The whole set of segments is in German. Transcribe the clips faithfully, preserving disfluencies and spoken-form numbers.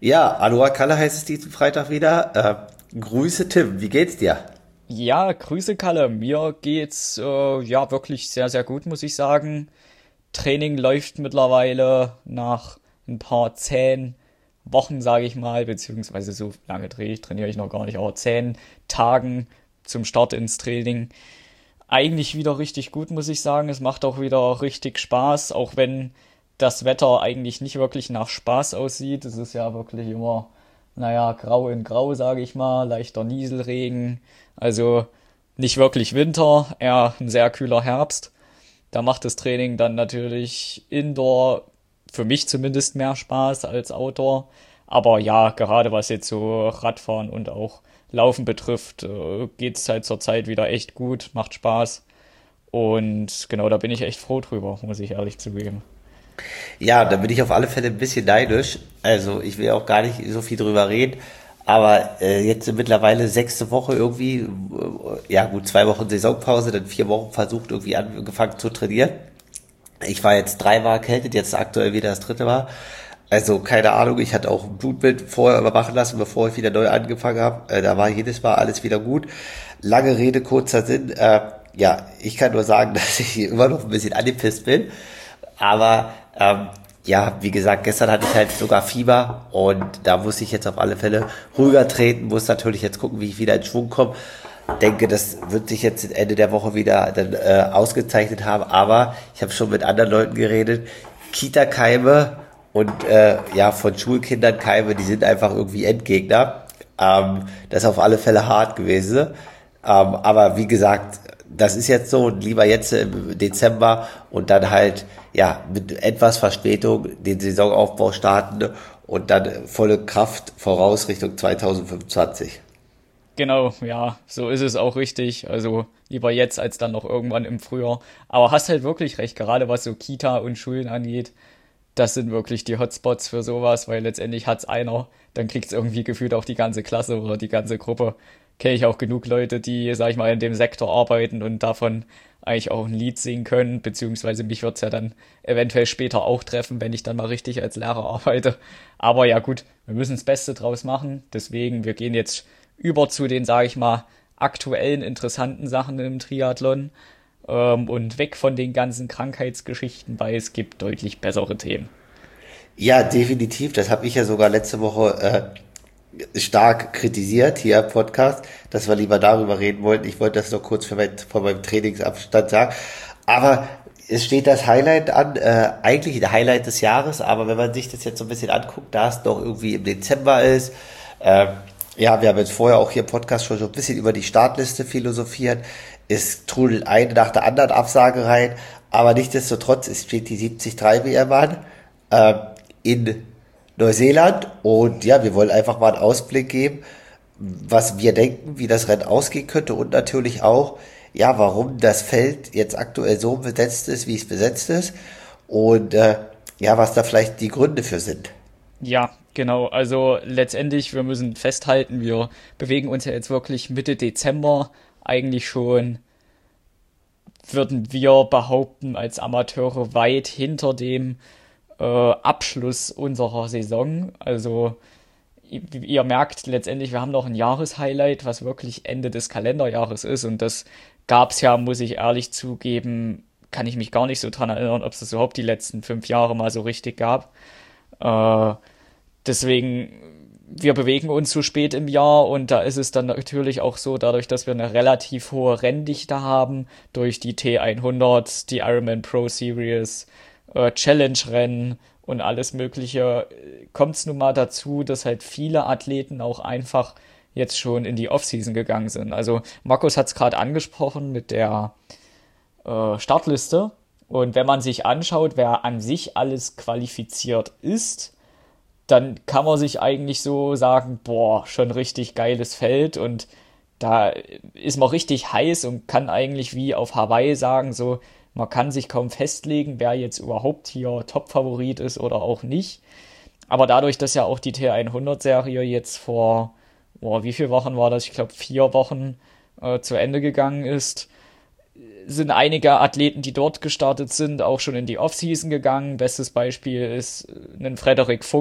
Ja, Aloha Kalle heißt es diesen Freitag wieder. Äh, Grüße Tim, wie geht's dir? Ja, Grüße Kalle. Mir geht's äh, ja wirklich sehr, sehr gut, muss ich sagen. Training läuft mittlerweile nach ein paar zehn Wochen, sage ich mal, beziehungsweise so lange drehe ich, trainiere ich noch gar nicht, aber zehn Tagen zum Start ins Training. Eigentlich wieder richtig gut, muss ich sagen. Es macht auch wieder richtig Spaß, auch wenn das Wetter eigentlich nicht wirklich nach Spaß aussieht. Es ist ja wirklich immer, naja, grau in grau, sage ich mal, leichter Nieselregen. Also nicht wirklich Winter, eher ein sehr kühler Herbst. Da macht das Training dann natürlich Indoor für mich zumindest mehr Spaß als Outdoor. Aber ja, gerade was jetzt so Radfahren und auch Laufen betrifft, äh, geht's halt zurzeit wieder echt gut, macht Spaß. Und genau, da bin ich echt froh drüber, muss ich ehrlich zugeben. Ja, da bin ich auf alle Fälle ein bisschen neidisch. Also ich will auch gar nicht so viel drüber reden. Aber äh, jetzt mittlerweile sechste Woche irgendwie, äh, ja gut, zwei Wochen Saisonpause, dann vier Wochen versucht irgendwie angefangen zu trainieren. Ich war jetzt dreimal erkältet, jetzt aktuell wieder das dritte Mal. Also keine Ahnung, ich hatte auch ein Blutbild vorher überwachen lassen, bevor ich wieder neu angefangen habe. Äh, da war jedes Mal alles wieder gut. Lange Rede, kurzer Sinn. Äh, ja, ich kann nur sagen, dass ich immer noch ein bisschen angepisst bin. Aber ähm, ja, wie gesagt, gestern hatte ich halt sogar Fieber und da muss ich jetzt auf alle Fälle ruhiger treten, muss natürlich jetzt gucken, wie ich wieder in Schwung komme. Denke, das wird sich jetzt Ende der Woche wieder dann äh, ausgezeichnet haben, aber ich habe schon mit anderen Leuten geredet, Kita-Keime und äh, ja, von Schulkindern Keime, die sind einfach irgendwie Endgegner. Ähm, das ist auf alle Fälle hart gewesen. Ähm, aber wie gesagt, das ist jetzt so, lieber jetzt im Dezember und dann halt, ja, mit etwas Verspätung den Saisonaufbau starten und dann volle Kraft voraus Richtung zwanzig fünfundzwanzig. Genau, ja, so ist es auch richtig. Also lieber jetzt als dann noch irgendwann im Frühjahr. Aber hast halt wirklich recht, gerade was so Kita und Schulen angeht, das sind wirklich die Hotspots für sowas, weil letztendlich hat's einer, dann kriegt's irgendwie gefühlt auch die ganze Klasse oder die ganze Gruppe. Kenne ich auch genug Leute, die, sag ich mal, in dem Sektor arbeiten und davon eigentlich auch ein Lied singen können, beziehungsweise mich wird's ja dann eventuell später auch treffen, wenn ich dann mal richtig als Lehrer arbeite. Aber ja gut, wir müssen das Beste draus machen, deswegen, wir gehen jetzt über zu den, sag ich mal, aktuellen interessanten Sachen im Triathlon ähm, und weg von den ganzen Krankheitsgeschichten, weil es gibt deutlich bessere Themen. Ja, definitiv. Das habe ich ja sogar letzte Woche äh, stark kritisiert hier im Podcast, dass wir lieber darüber reden wollten. Ich wollte das noch kurz für mein, vor meinem Trainingsabstand sagen. Aber es steht das Highlight an, äh, eigentlich der Highlight des Jahres, aber wenn man sich das jetzt so ein bisschen anguckt, da es noch irgendwie im Dezember ist, äh, ja, wir haben jetzt vorher auch hier im Podcast schon so ein bisschen über die Startliste philosophiert. Es trudelt eine nach der anderen Absage rein, aber nichtsdestotrotz, es steht die siebzig drei W M an, äh, in Neuseeland und ja, wir wollen einfach mal einen Ausblick geben, was wir denken, wie das Rennen ausgehen könnte und natürlich auch, ja, warum das Feld jetzt aktuell so besetzt ist, wie es besetzt ist und äh, ja, was da vielleicht die Gründe für sind. Ja, genau. Also letztendlich, wir müssen festhalten, wir bewegen uns ja jetzt wirklich Mitte Dezember. Eigentlich schon, würden wir behaupten, als Amateure weit hinter dem äh, Abschluss unserer Saison. Also ihr, ihr merkt letztendlich, wir haben noch ein Jahreshighlight, was wirklich Ende des Kalenderjahres ist. Und das gab's ja, muss ich ehrlich zugeben, kann ich mich gar nicht so dran erinnern, ob es das überhaupt die letzten fünf Jahre mal so richtig gab. Äh, deswegen, wir bewegen uns zu spät im Jahr und da ist es dann natürlich auch so, dadurch, dass wir eine relativ hohe Renndichte haben, durch die T hundert, die Ironman Pro Series, äh, Challenge-Rennen und alles Mögliche, kommt es nun mal dazu, dass halt viele Athleten auch einfach jetzt schon in die Offseason gegangen sind. Also Markus hat es gerade angesprochen mit der äh, Startliste und wenn man sich anschaut, wer an sich alles qualifiziert ist, dann kann man sich eigentlich so sagen, boah, schon richtig geiles Feld und da ist man richtig heiß und kann eigentlich wie auf Hawaii sagen, so, man kann sich kaum festlegen, wer jetzt überhaupt hier Top-Favorit ist oder auch nicht. Aber dadurch, dass ja auch die T hundert-Serie jetzt vor, boah, wie viele Wochen war das? Ich glaube, vier Wochen äh, zu Ende gegangen ist, sind einige Athleten, die dort gestartet sind, auch schon in die Offseason gegangen. Bestes Beispiel ist ein Frederik Funk,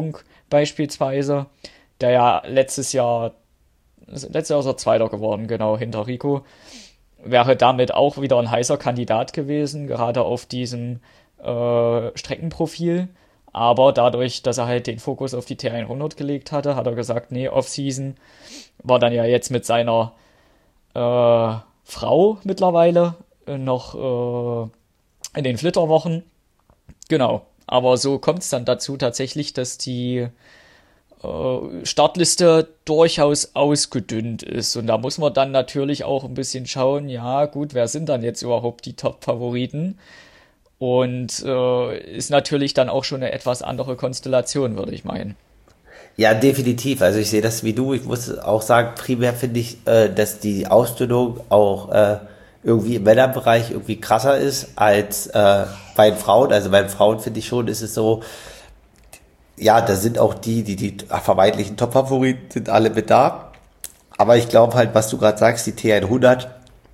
beispielsweise, der ja letztes Jahr, letztes Jahr ist er Zweiter geworden, genau, hinter Rico, wäre damit auch wieder ein heißer Kandidat gewesen, gerade auf diesem äh, Streckenprofil. Aber dadurch, dass er halt den Fokus auf die T hundert gelegt hatte, hat er gesagt, nee, Off-Season, war dann ja jetzt mit seiner äh, Frau mittlerweile äh, noch äh, in den Flitterwochen. Genau, aber so kommt es dann dazu tatsächlich, dass die äh, Startliste durchaus ausgedünnt ist. Und da muss man dann natürlich auch ein bisschen schauen, ja gut, wer sind dann jetzt überhaupt die Top-Favoriten? Und äh, ist natürlich dann auch schon eine etwas andere Konstellation, würde ich meinen. Ja, definitiv. Also ich sehe das wie du. Ich muss auch sagen, primär finde ich, äh, dass die Ausdünnung auch äh, irgendwie im Männerbereich irgendwie krasser ist als äh, bei den Frauen. Also bei den Frauen finde ich schon, ist es so, ja, da sind auch die, die die vermeintlichen Top-Favoriten sind alle mit da. Aber ich glaube halt, was du gerade sagst, die T hundert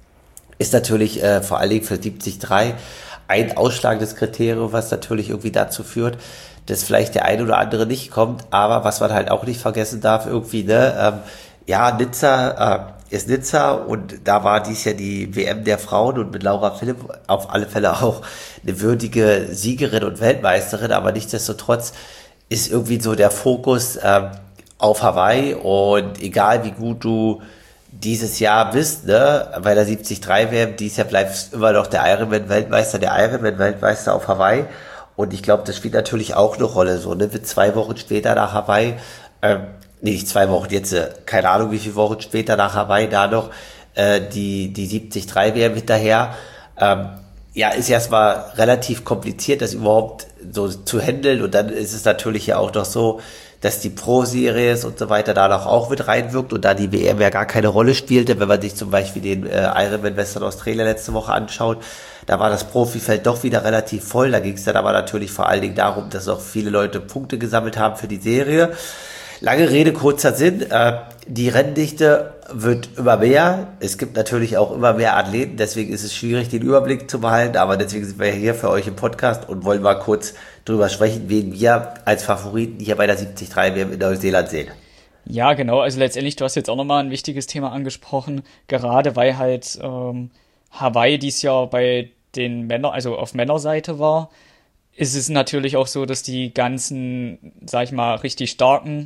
ist natürlich äh, vor allen Dingen für siebzig drei ein ausschlagendes Kriterium, was natürlich irgendwie dazu führt, dass vielleicht der eine oder andere nicht kommt, aber was man halt auch nicht vergessen darf, irgendwie, ne, ähm, ja, Nizza äh, ist Nizza und da war dies ja die W M der Frauen und mit Laura Philipp auf alle Fälle auch eine würdige Siegerin und Weltmeisterin, aber nichtsdestotrotz ist irgendwie so der Fokus ähm, auf Hawaii und egal wie gut du dieses Jahr bist, ne, bei der siebzig drei W M, dieses Jahr bleibst immer noch der Ironman-Weltmeister, der Ironman-Weltmeister auf Hawaii. Und ich glaube, das spielt natürlich auch eine Rolle, so, ne, mit zwei Wochen später nach Hawaii, ähm, nee, nicht zwei Wochen, jetzt, äh, keine Ahnung, wie viele Wochen später nach Hawaii da noch, äh, die, die siebzig drei W M hinterher, ähm, ja, ist erstmal relativ kompliziert, das überhaupt so zu handeln. Und dann ist es natürlich ja auch noch so, dass die Pro-Series und so weiter da noch auch mit reinwirkt und da die W M ja gar keine Rolle spielte. Wenn man sich zum Beispiel den äh, Ironman Western Australia letzte Woche anschaut, da war das Profifeld doch wieder relativ voll. Da ging es dann aber natürlich vor allen Dingen darum, dass auch viele Leute Punkte gesammelt haben für die Serie. Lange Rede, kurzer Sinn. Äh, die Renndichte wird immer mehr. Es gibt natürlich auch immer mehr Athleten, deswegen ist es schwierig, den Überblick zu behalten, aber deswegen sind wir hier für euch im Podcast und wollen mal kurz drüber sprechen, wen wir als Favoriten hier bei der siebzig drei W M in Neuseeland sehen. Ja, genau, also letztendlich, du hast jetzt auch nochmal ein wichtiges Thema angesprochen, gerade weil halt ähm, Hawaii dies Jahr bei den Männern, also auf Männerseite war, ist es natürlich auch so, dass die ganzen, sag ich mal, richtig starken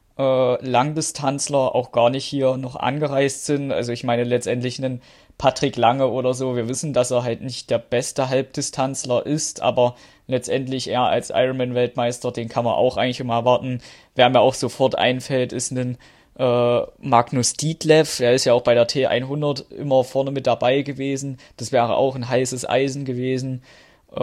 äh, Langdistanzler auch gar nicht hier noch angereist sind. Also ich meine letztendlich einen Patrick Lange oder so, wir wissen, dass er halt nicht der beste Halbdistanzler ist, aber letztendlich er als Ironman-Weltmeister, den kann man auch eigentlich immer erwarten. Wer mir auch sofort einfällt, ist ein äh, Magnus Ditlev, der ist ja auch bei der T hundert immer vorne mit dabei gewesen. Das wäre auch ein heißes Eisen gewesen. Äh,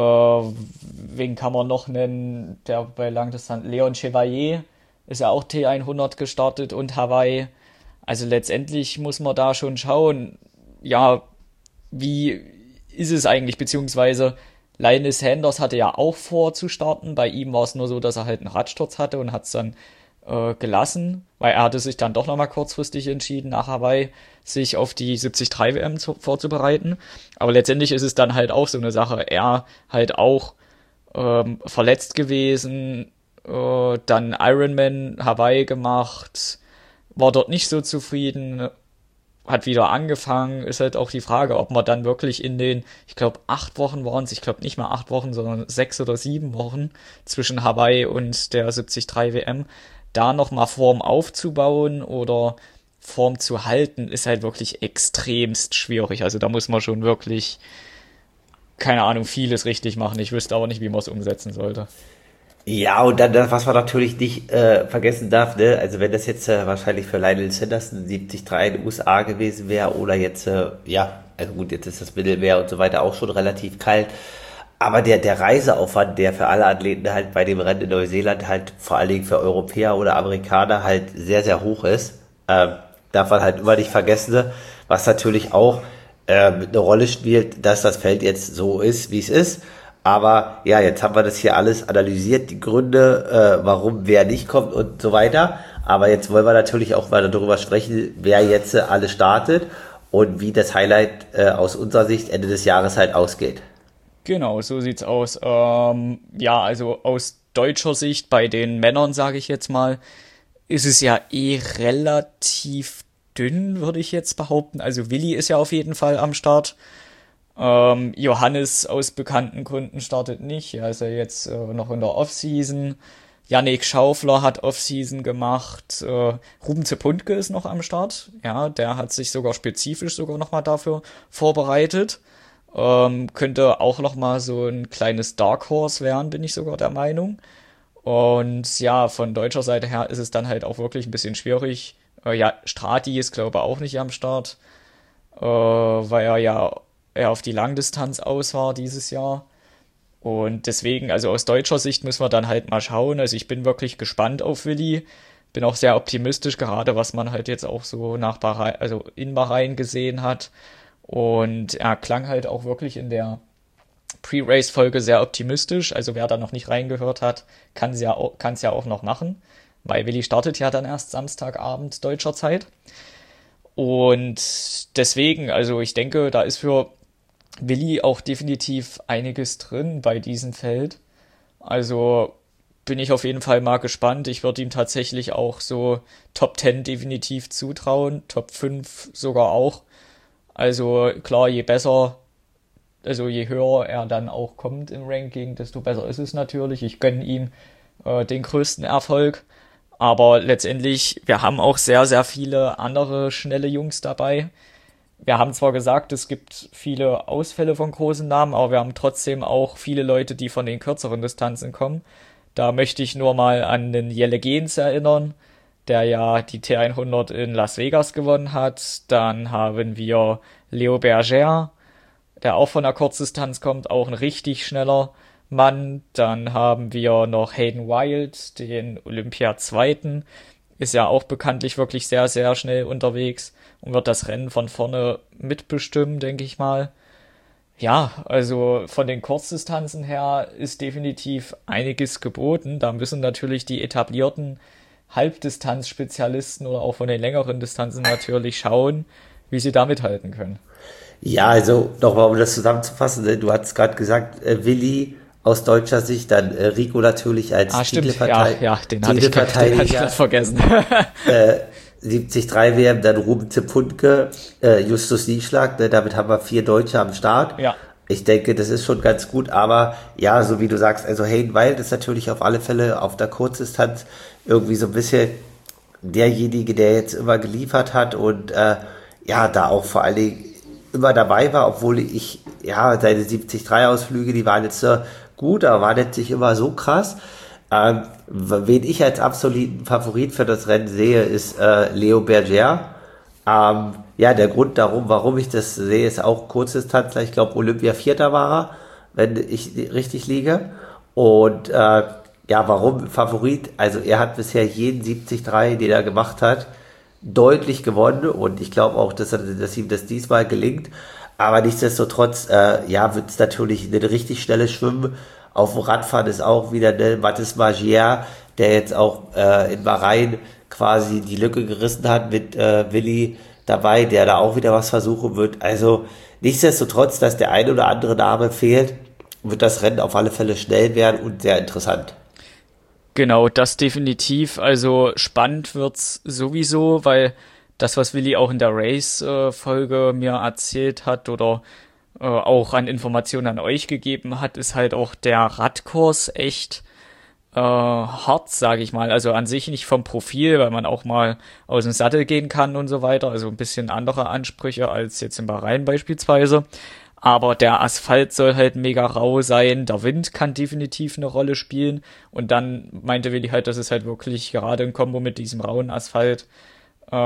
wen kann man noch nennen? Der bei Langdistanz, Leon Chevalier ist ja auch T hundert gestartet und Hawaii. Also letztendlich muss man da schon schauen, ja, wie ist es eigentlich, beziehungsweise Linus Sanders hatte ja auch vor zu starten. Bei ihm war es nur so, dass er halt einen Radsturz hatte und hat es dann äh, gelassen, weil er hatte sich dann doch nochmal kurzfristig entschieden, nach Hawaii sich auf die siebzig drei W M zu, vorzubereiten. Aber letztendlich ist es dann halt auch so eine Sache. Er halt auch ähm, verletzt gewesen, äh, dann Ironman Hawaii gemacht, war dort nicht so zufrieden, hat wieder angefangen, ist halt auch die Frage, ob man dann wirklich in den, ich glaube, acht Wochen waren es, ich glaube nicht mal acht Wochen, sondern sechs oder sieben Wochen zwischen Hawaii und der siebzig drei W M, da nochmal Form aufzubauen oder Form zu halten, ist halt wirklich extremst schwierig. Also da muss man schon wirklich, keine Ahnung, vieles richtig machen. Ich wüsste aber nicht, wie man es umsetzen sollte. Ja, und dann, das, was man natürlich nicht äh, vergessen darf, ne, also wenn das jetzt äh, wahrscheinlich für Lionel Sanderson siebzig drei in den U S A gewesen wäre oder jetzt, äh, ja, also gut, jetzt ist das Mittelmeer und so weiter auch schon relativ kalt, aber der, der Reiseaufwand, der für alle Athleten halt bei dem Rennen in Neuseeland halt vor allen Dingen für Europäer oder Amerikaner halt sehr, sehr hoch ist, ähm, darf man halt immer nicht vergessen, was natürlich auch äh, eine Rolle spielt, dass das Feld jetzt so ist, wie es ist. Aber ja, jetzt haben wir das hier alles analysiert, die Gründe, äh, warum wer nicht kommt und so weiter. Aber jetzt wollen wir natürlich auch mal darüber sprechen, wer jetzt äh, alles startet und wie das Highlight äh, aus unserer Sicht Ende des Jahres halt ausgeht. Genau, so sieht's aus. Ähm, ja, also aus deutscher Sicht, bei den Männern, sage ich jetzt mal, ist es ja eh relativ dünn, würde ich jetzt behaupten. Also Willi ist ja auf jeden Fall am Start. Ähm, Johannes aus bekannten Gründen startet nicht. Er ist ja jetzt äh, noch in der Offseason. Yannick Schaufler hat Offseason gemacht. Äh, Ruben Zepundke ist noch am Start. Ja, der hat sich sogar spezifisch sogar nochmal dafür vorbereitet. Ähm, könnte auch nochmal so ein kleines Dark Horse werden, bin ich sogar der Meinung. Und ja, von deutscher Seite her ist es dann halt auch wirklich ein bisschen schwierig. Äh, ja, Strati ist, glaube ich, auch nicht am Start, äh, weil er ja eher auf die Langdistanz aus war dieses Jahr. Und deswegen, also aus deutscher Sicht müssen wir dann halt mal schauen. Also ich bin wirklich gespannt auf Willi. Bin auch sehr optimistisch, gerade was man halt jetzt auch so nach Bahrain, also in Bahrain gesehen hat. Und er klang halt auch wirklich in der Pre-Race-Folge sehr optimistisch. Also wer da noch nicht reingehört hat, kann es ja, auch- kann's ja auch noch machen. Weil Willi startet ja dann erst Samstagabend deutscher Zeit. Und deswegen, also ich denke, da ist für Willi auch definitiv einiges drin bei diesem Feld. Also bin ich auf jeden Fall mal gespannt. Ich würde ihm tatsächlich auch so Top zehn definitiv zutrauen, Top fünf sogar auch. Also klar, je besser, also je höher er dann auch kommt im Ranking, desto besser ist es natürlich. Ich gönne ihm äh, den größten Erfolg. Aber letztendlich, wir haben auch sehr, sehr viele andere schnelle Jungs dabei. Wir haben zwar gesagt, es gibt viele Ausfälle von großen Namen, aber wir haben trotzdem auch viele Leute, die von den kürzeren Distanzen kommen. Da möchte ich nur mal an den Jelle Gens erinnern, der ja die T hundert in Las Vegas gewonnen hat. Dann haben wir Leo Berger, der auch von der Kurzdistanz kommt, auch ein richtig schneller Mann. Dann haben wir noch Hayden Wild, den Olympia-Zweiten. Ist ja auch bekanntlich wirklich sehr, sehr schnell unterwegs und wird das Rennen von vorne mitbestimmen, denke ich mal. Ja, also von den Kurzdistanzen her ist definitiv einiges geboten. Da müssen natürlich die etablierten Halbdistanz-Spezialisten oder auch von den längeren Distanzen natürlich schauen, wie sie da mithalten können. Ja, also nochmal, um das zusammenzufassen, ne, du hast gerade gesagt, äh, Willi aus deutscher Sicht, dann äh, Rico natürlich als Ah, stimmt. Ja, Titelverteid- ja, den hatte ich, den hatte ich Titelverteidiger, gerade vergessen. äh, siebzig drei W M, dann Ruben Zepundke, äh, Justus Nieschlag, ne, damit haben wir vier Deutsche am Start. Ja. Ich denke, das ist schon ganz gut, aber ja, so wie du sagst, also Hayden Wild ist natürlich auf alle Fälle auf der Kurzdistanz irgendwie so ein bisschen derjenige, der jetzt immer geliefert hat und äh, ja, da auch vor allen Dingen immer dabei war, obwohl ich, ja, seine siebzig drei Ausflüge, die waren jetzt äh, gut, aber waren jetzt nicht immer so krass. Ähm, wen ich als absoluten Favorit für das Rennen sehe, ist äh, Leo Berger. Ähm, ja, der Grund darum, warum ich das sehe, ist auch Kurzdistanzler. Ich glaube, Olympia Vierter war er, wenn ich richtig liege. Und äh, ja, warum Favorit? Also er hat bisher jeden siebzig drei, den er gemacht hat, deutlich gewonnen. Und ich glaube auch, dass, er, dass ihm das diesmal gelingt. Aber nichtsdestotrotz, äh, ja, wird es natürlich eine richtig schnelle Schwimmen. Auf dem Radfahren ist auch wieder ne, Mathis Magier, der jetzt auch äh, in Bahrain quasi die Lücke gerissen hat mit äh, Willi dabei, der da auch wieder was versuchen wird. Also nichtsdestotrotz, dass der ein oder andere Name fehlt, wird das Rennen auf alle Fälle schnell werden und sehr interessant. Genau, das definitiv. Also spannend wird's sowieso, weil das, was Willi auch in der Race-Folge mir erzählt hat oder äh, auch an Informationen an euch gegeben hat, ist halt auch der Radkurs echt äh, hart, sage ich mal. Also an sich nicht vom Profil, weil man auch mal aus dem Sattel gehen kann und so weiter. Also ein bisschen andere Ansprüche als jetzt in Bahrain beispielsweise. Aber der Asphalt soll halt mega rau sein, der Wind kann definitiv eine Rolle spielen. Und dann meinte Willi halt, dass es halt wirklich gerade in Kombo mit diesem rauen Asphalt äh,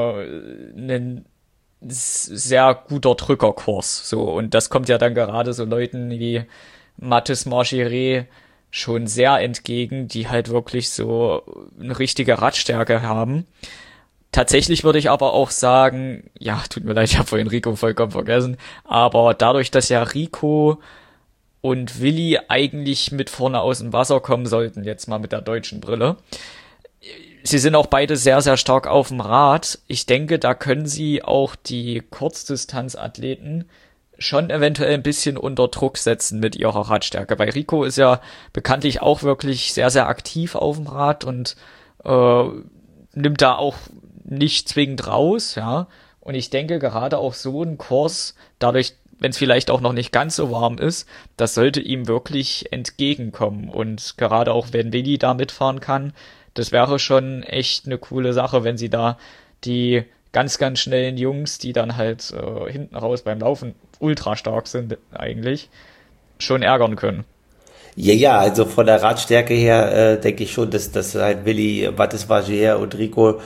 ein sehr guter Drückerkurs. So, und das kommt ja dann gerade so Leuten wie Mathis Margiret schon sehr entgegen, die halt wirklich so eine richtige Radstärke haben. Tatsächlich würde ich aber auch sagen, ja, tut mir leid, ich habe vorhin Rico vollkommen vergessen, aber dadurch, dass ja Rico und Willi eigentlich mit vorne aus dem Wasser kommen sollten, jetzt mal mit der deutschen Brille, sie sind auch beide sehr, sehr stark auf dem Rad. Ich denke, da können sie auch die Kurzdistanzathleten schon eventuell ein bisschen unter Druck setzen mit ihrer Radstärke. Weil Rico ist ja bekanntlich auch wirklich sehr, sehr aktiv auf dem Rad und äh, nimmt da auch nicht zwingend raus, ja. Und ich denke, gerade auch so ein Kurs, dadurch, wenn es vielleicht auch noch nicht ganz so warm ist, das sollte ihm wirklich entgegenkommen. Und gerade auch, wenn Willi da mitfahren kann, das wäre schon echt eine coole Sache, wenn sie da die ganz, ganz schnellen Jungs, die dann halt äh, hinten raus beim Laufen ultra stark sind eigentlich, schon ärgern können. Ja, ja, also von der Radstärke her äh, denke ich schon, dass, dass halt Willi, Mathis Berger und Rico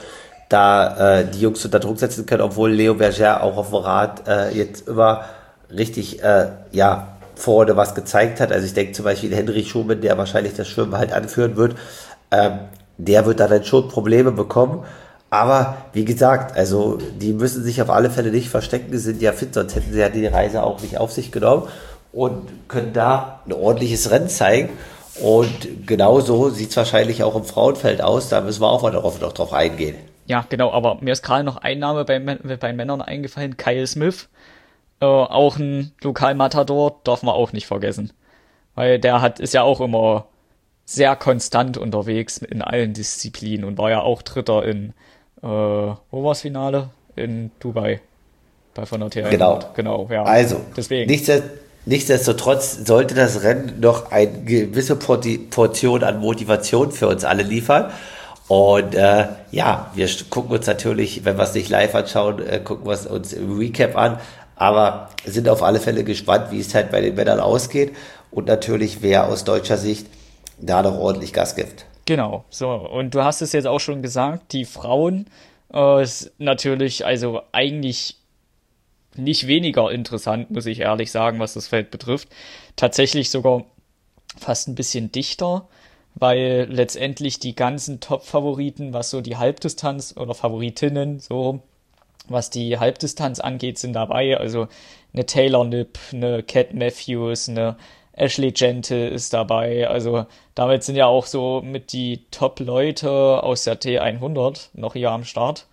da äh, die Jungs unter Druck setzen können, obwohl Leo Berger auch auf dem Rad äh, jetzt immer richtig äh, ja vorne was gezeigt hat. Also ich denke zum Beispiel Henry Schumann, der wahrscheinlich das Schwimmen halt anführen wird, ähm, der wird da dann schon Probleme bekommen. Aber wie gesagt, also die müssen sich auf alle Fälle nicht verstecken, die sind ja fit, sonst hätten sie ja die Reise auch nicht auf sich genommen und können da ein ordentliches Rennen zeigen. Und genauso sieht es wahrscheinlich auch im Frauenfeld aus, da müssen wir auch mal darauf, noch drauf eingehen. Ja, genau, aber mir ist gerade noch ein Name bei, bei Männern eingefallen, Kyle Smith, äh, auch ein Lokalmatador, darf man auch nicht vergessen. Weil der hat ist ja auch immer sehr konstant unterwegs in allen Disziplinen und war ja auch Dritter in Äh, wo war das Finale? In Dubai. Bei von der T hundert. Genau. Genau, ja. Also, deswegen. Nichtsdest- nichtsdestotrotz sollte das Rennen noch eine gewisse Porti- Portion an Motivation für uns alle liefern. Und äh, ja, wir gucken uns natürlich, wenn wir es nicht live anschauen, äh, gucken wir es uns im Recap an. Aber sind auf alle Fälle gespannt, wie es halt bei den Männern ausgeht. Und natürlich, wer aus deutscher Sicht da noch ordentlich Gas gibt. Genau, so. Und du hast es jetzt auch schon gesagt, die Frauen äh, ist natürlich, also eigentlich nicht weniger interessant, muss ich ehrlich sagen, was das Feld betrifft. Tatsächlich sogar fast ein bisschen dichter, weil letztendlich die ganzen Top-Favoriten, was so die Halbdistanz oder Favoritinnen, so, was die Halbdistanz angeht, sind dabei. Also eine Taylor Knipp, eine Cat Matthews, eine Ashley Gentle ist dabei, also damit sind ja auch so mit die Top-Leute aus der T hundert noch hier am Start.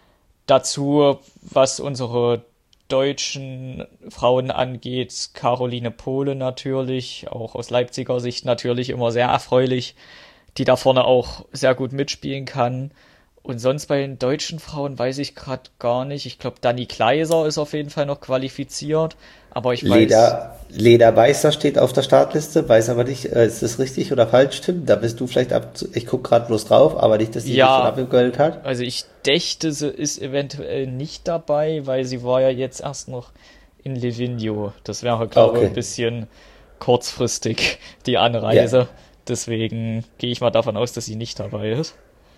Dazu, was unsere deutschen Frauen angeht, Caroline Pohle natürlich, auch aus Leipziger Sicht natürlich immer sehr erfreulich, die da vorne auch sehr gut mitspielen kann. Und sonst bei den deutschen Frauen weiß ich gerade gar nicht. Ich glaube, Dani Kleiser ist auf jeden Fall noch qualifiziert. Aber ich weiß... Leda, Leda Weißer steht auf der Startliste, weiß aber nicht, äh, ist das richtig oder falsch, stimmt? Da bist du vielleicht ab... Ich gucke gerade bloß drauf, aber nicht, dass sie ja, dich schon abgegoldet hat. Also ich dächte, sie ist eventuell nicht dabei, weil sie war ja jetzt erst noch in Livigno. Das wäre, glaube ich, okay. Ein bisschen kurzfristig, die Anreise. Ja. Deswegen gehe ich mal davon aus, dass sie nicht dabei ist.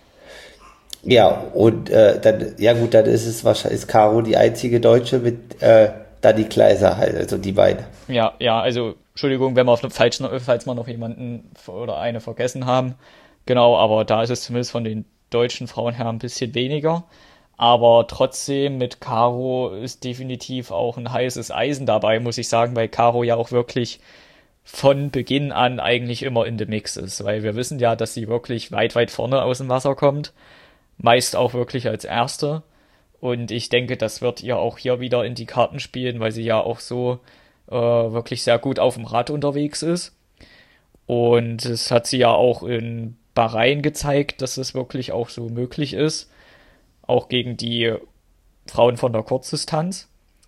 Ja, und äh, dann, ja gut, dann ist es wahrscheinlich, ist Caro die einzige Deutsche mit äh, Dani Kleiser halt, also die beiden. Ja, ja, also, Entschuldigung, wenn wir auf falsch, falls wir noch jemanden oder eine vergessen haben. Genau, aber da ist es zumindest von den deutschen Frauen her ein bisschen weniger. Aber trotzdem, mit Caro ist definitiv auch ein heißes Eisen dabei, muss ich sagen, weil Caro ja auch wirklich von Beginn an eigentlich immer in dem Mix ist, weil wir wissen ja, dass sie wirklich weit, weit vorne aus dem Wasser kommt. Meist auch wirklich als Erste. Und ich denke, das wird ihr auch hier wieder in die Karten spielen, weil sie ja auch so äh, wirklich sehr gut auf dem Rad unterwegs ist. Und es hat sie ja auch in Bahrain gezeigt, dass es wirklich auch so möglich ist. Auch gegen die Frauen von der Kurzdistanz.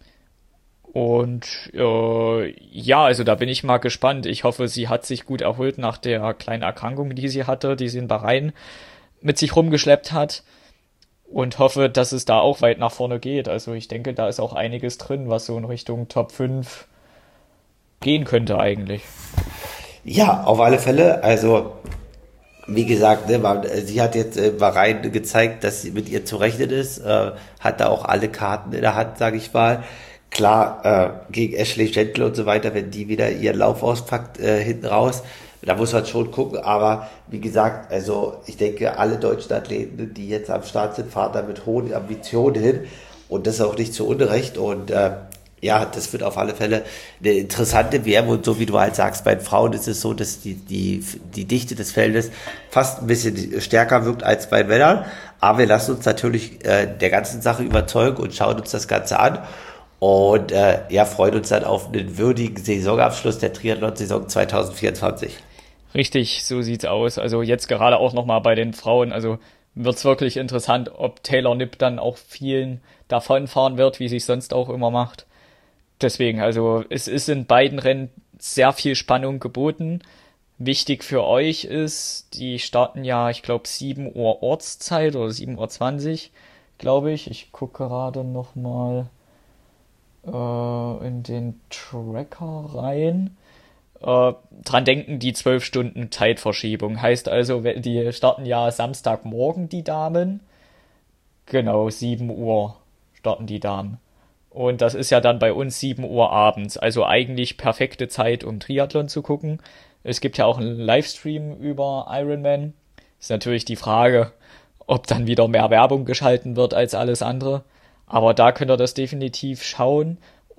Und äh, ja, also da bin ich mal gespannt. Ich hoffe, sie hat sich gut erholt nach der kleinen Erkrankung, die sie hatte, die sie in Bahrain mit sich rumgeschleppt hat, und hoffe, dass es da auch weit nach vorne geht. Also ich denke, da ist auch einiges drin, was so in Richtung Top fünf gehen könnte eigentlich. Ja, auf alle Fälle. Also wie gesagt, ne, man, sie hat jetzt äh, Bahrain gezeigt, dass sie mit ihr zu rechnen ist, äh, hat da auch alle Karten in der Hand, sage ich mal. Klar, äh, gegen Ashley Gentle und so weiter, wenn die wieder ihren Lauf auspackt, äh, hinten raus, da muss man schon gucken, aber wie gesagt, also ich denke, alle deutschen Athleten, die jetzt am Start sind, fahren da mit hohen Ambitionen hin und das ist auch nicht zu Unrecht und äh, ja, das wird auf alle Fälle eine interessante W M und so wie du halt sagst, bei den Frauen ist es so, dass die, die, die Dichte des Feldes fast ein bisschen stärker wirkt als bei den Männern, aber wir lassen uns natürlich äh, der ganzen Sache überzeugen und schauen uns das Ganze an. Und äh, ja, freuen uns dann auf einen würdigen Saisonabschluss der Triathlon-Saison zwanzig vierundzwanzig. Richtig, so sieht's aus. Also jetzt gerade auch nochmal bei den Frauen, also wird's wirklich interessant, ob Taylor Knipp dann auch vielen davonfahren wird, wie sie es sonst auch immer macht. Deswegen, also es ist in beiden Rennen sehr viel Spannung geboten. Wichtig für euch ist, die starten ja, ich glaube, sieben Uhr Ortszeit oder sieben Uhr zwanzig, glaube ich. Ich gucke gerade nochmal äh, in den Tracker rein. Äh, dran denken, die zwölf Stunden Zeitverschiebung. Heißt also, die starten ja Samstagmorgen, die Damen. Genau, sieben Uhr starten die Damen. Und das ist ja dann bei uns sieben Uhr abends. Also eigentlich perfekte Zeit, um Triathlon zu gucken. Es gibt ja auch einen Livestream über Ironman. Ist natürlich die Frage, ob dann wieder mehr Werbung geschalten wird als alles andere. Aber da könnt ihr das definitiv schauen.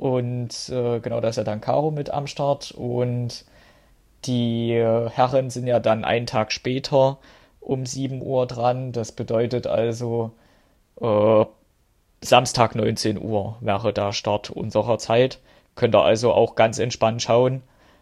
Und äh, genau, da ist ja dann Caro mit am Start. Und die äh, Herren sind ja dann einen Tag später um sieben Uhr dran. Das bedeutet also äh, Samstag neunzehn Uhr wäre da Start unserer Zeit. Könnt ihr also auch ganz entspannt schauen.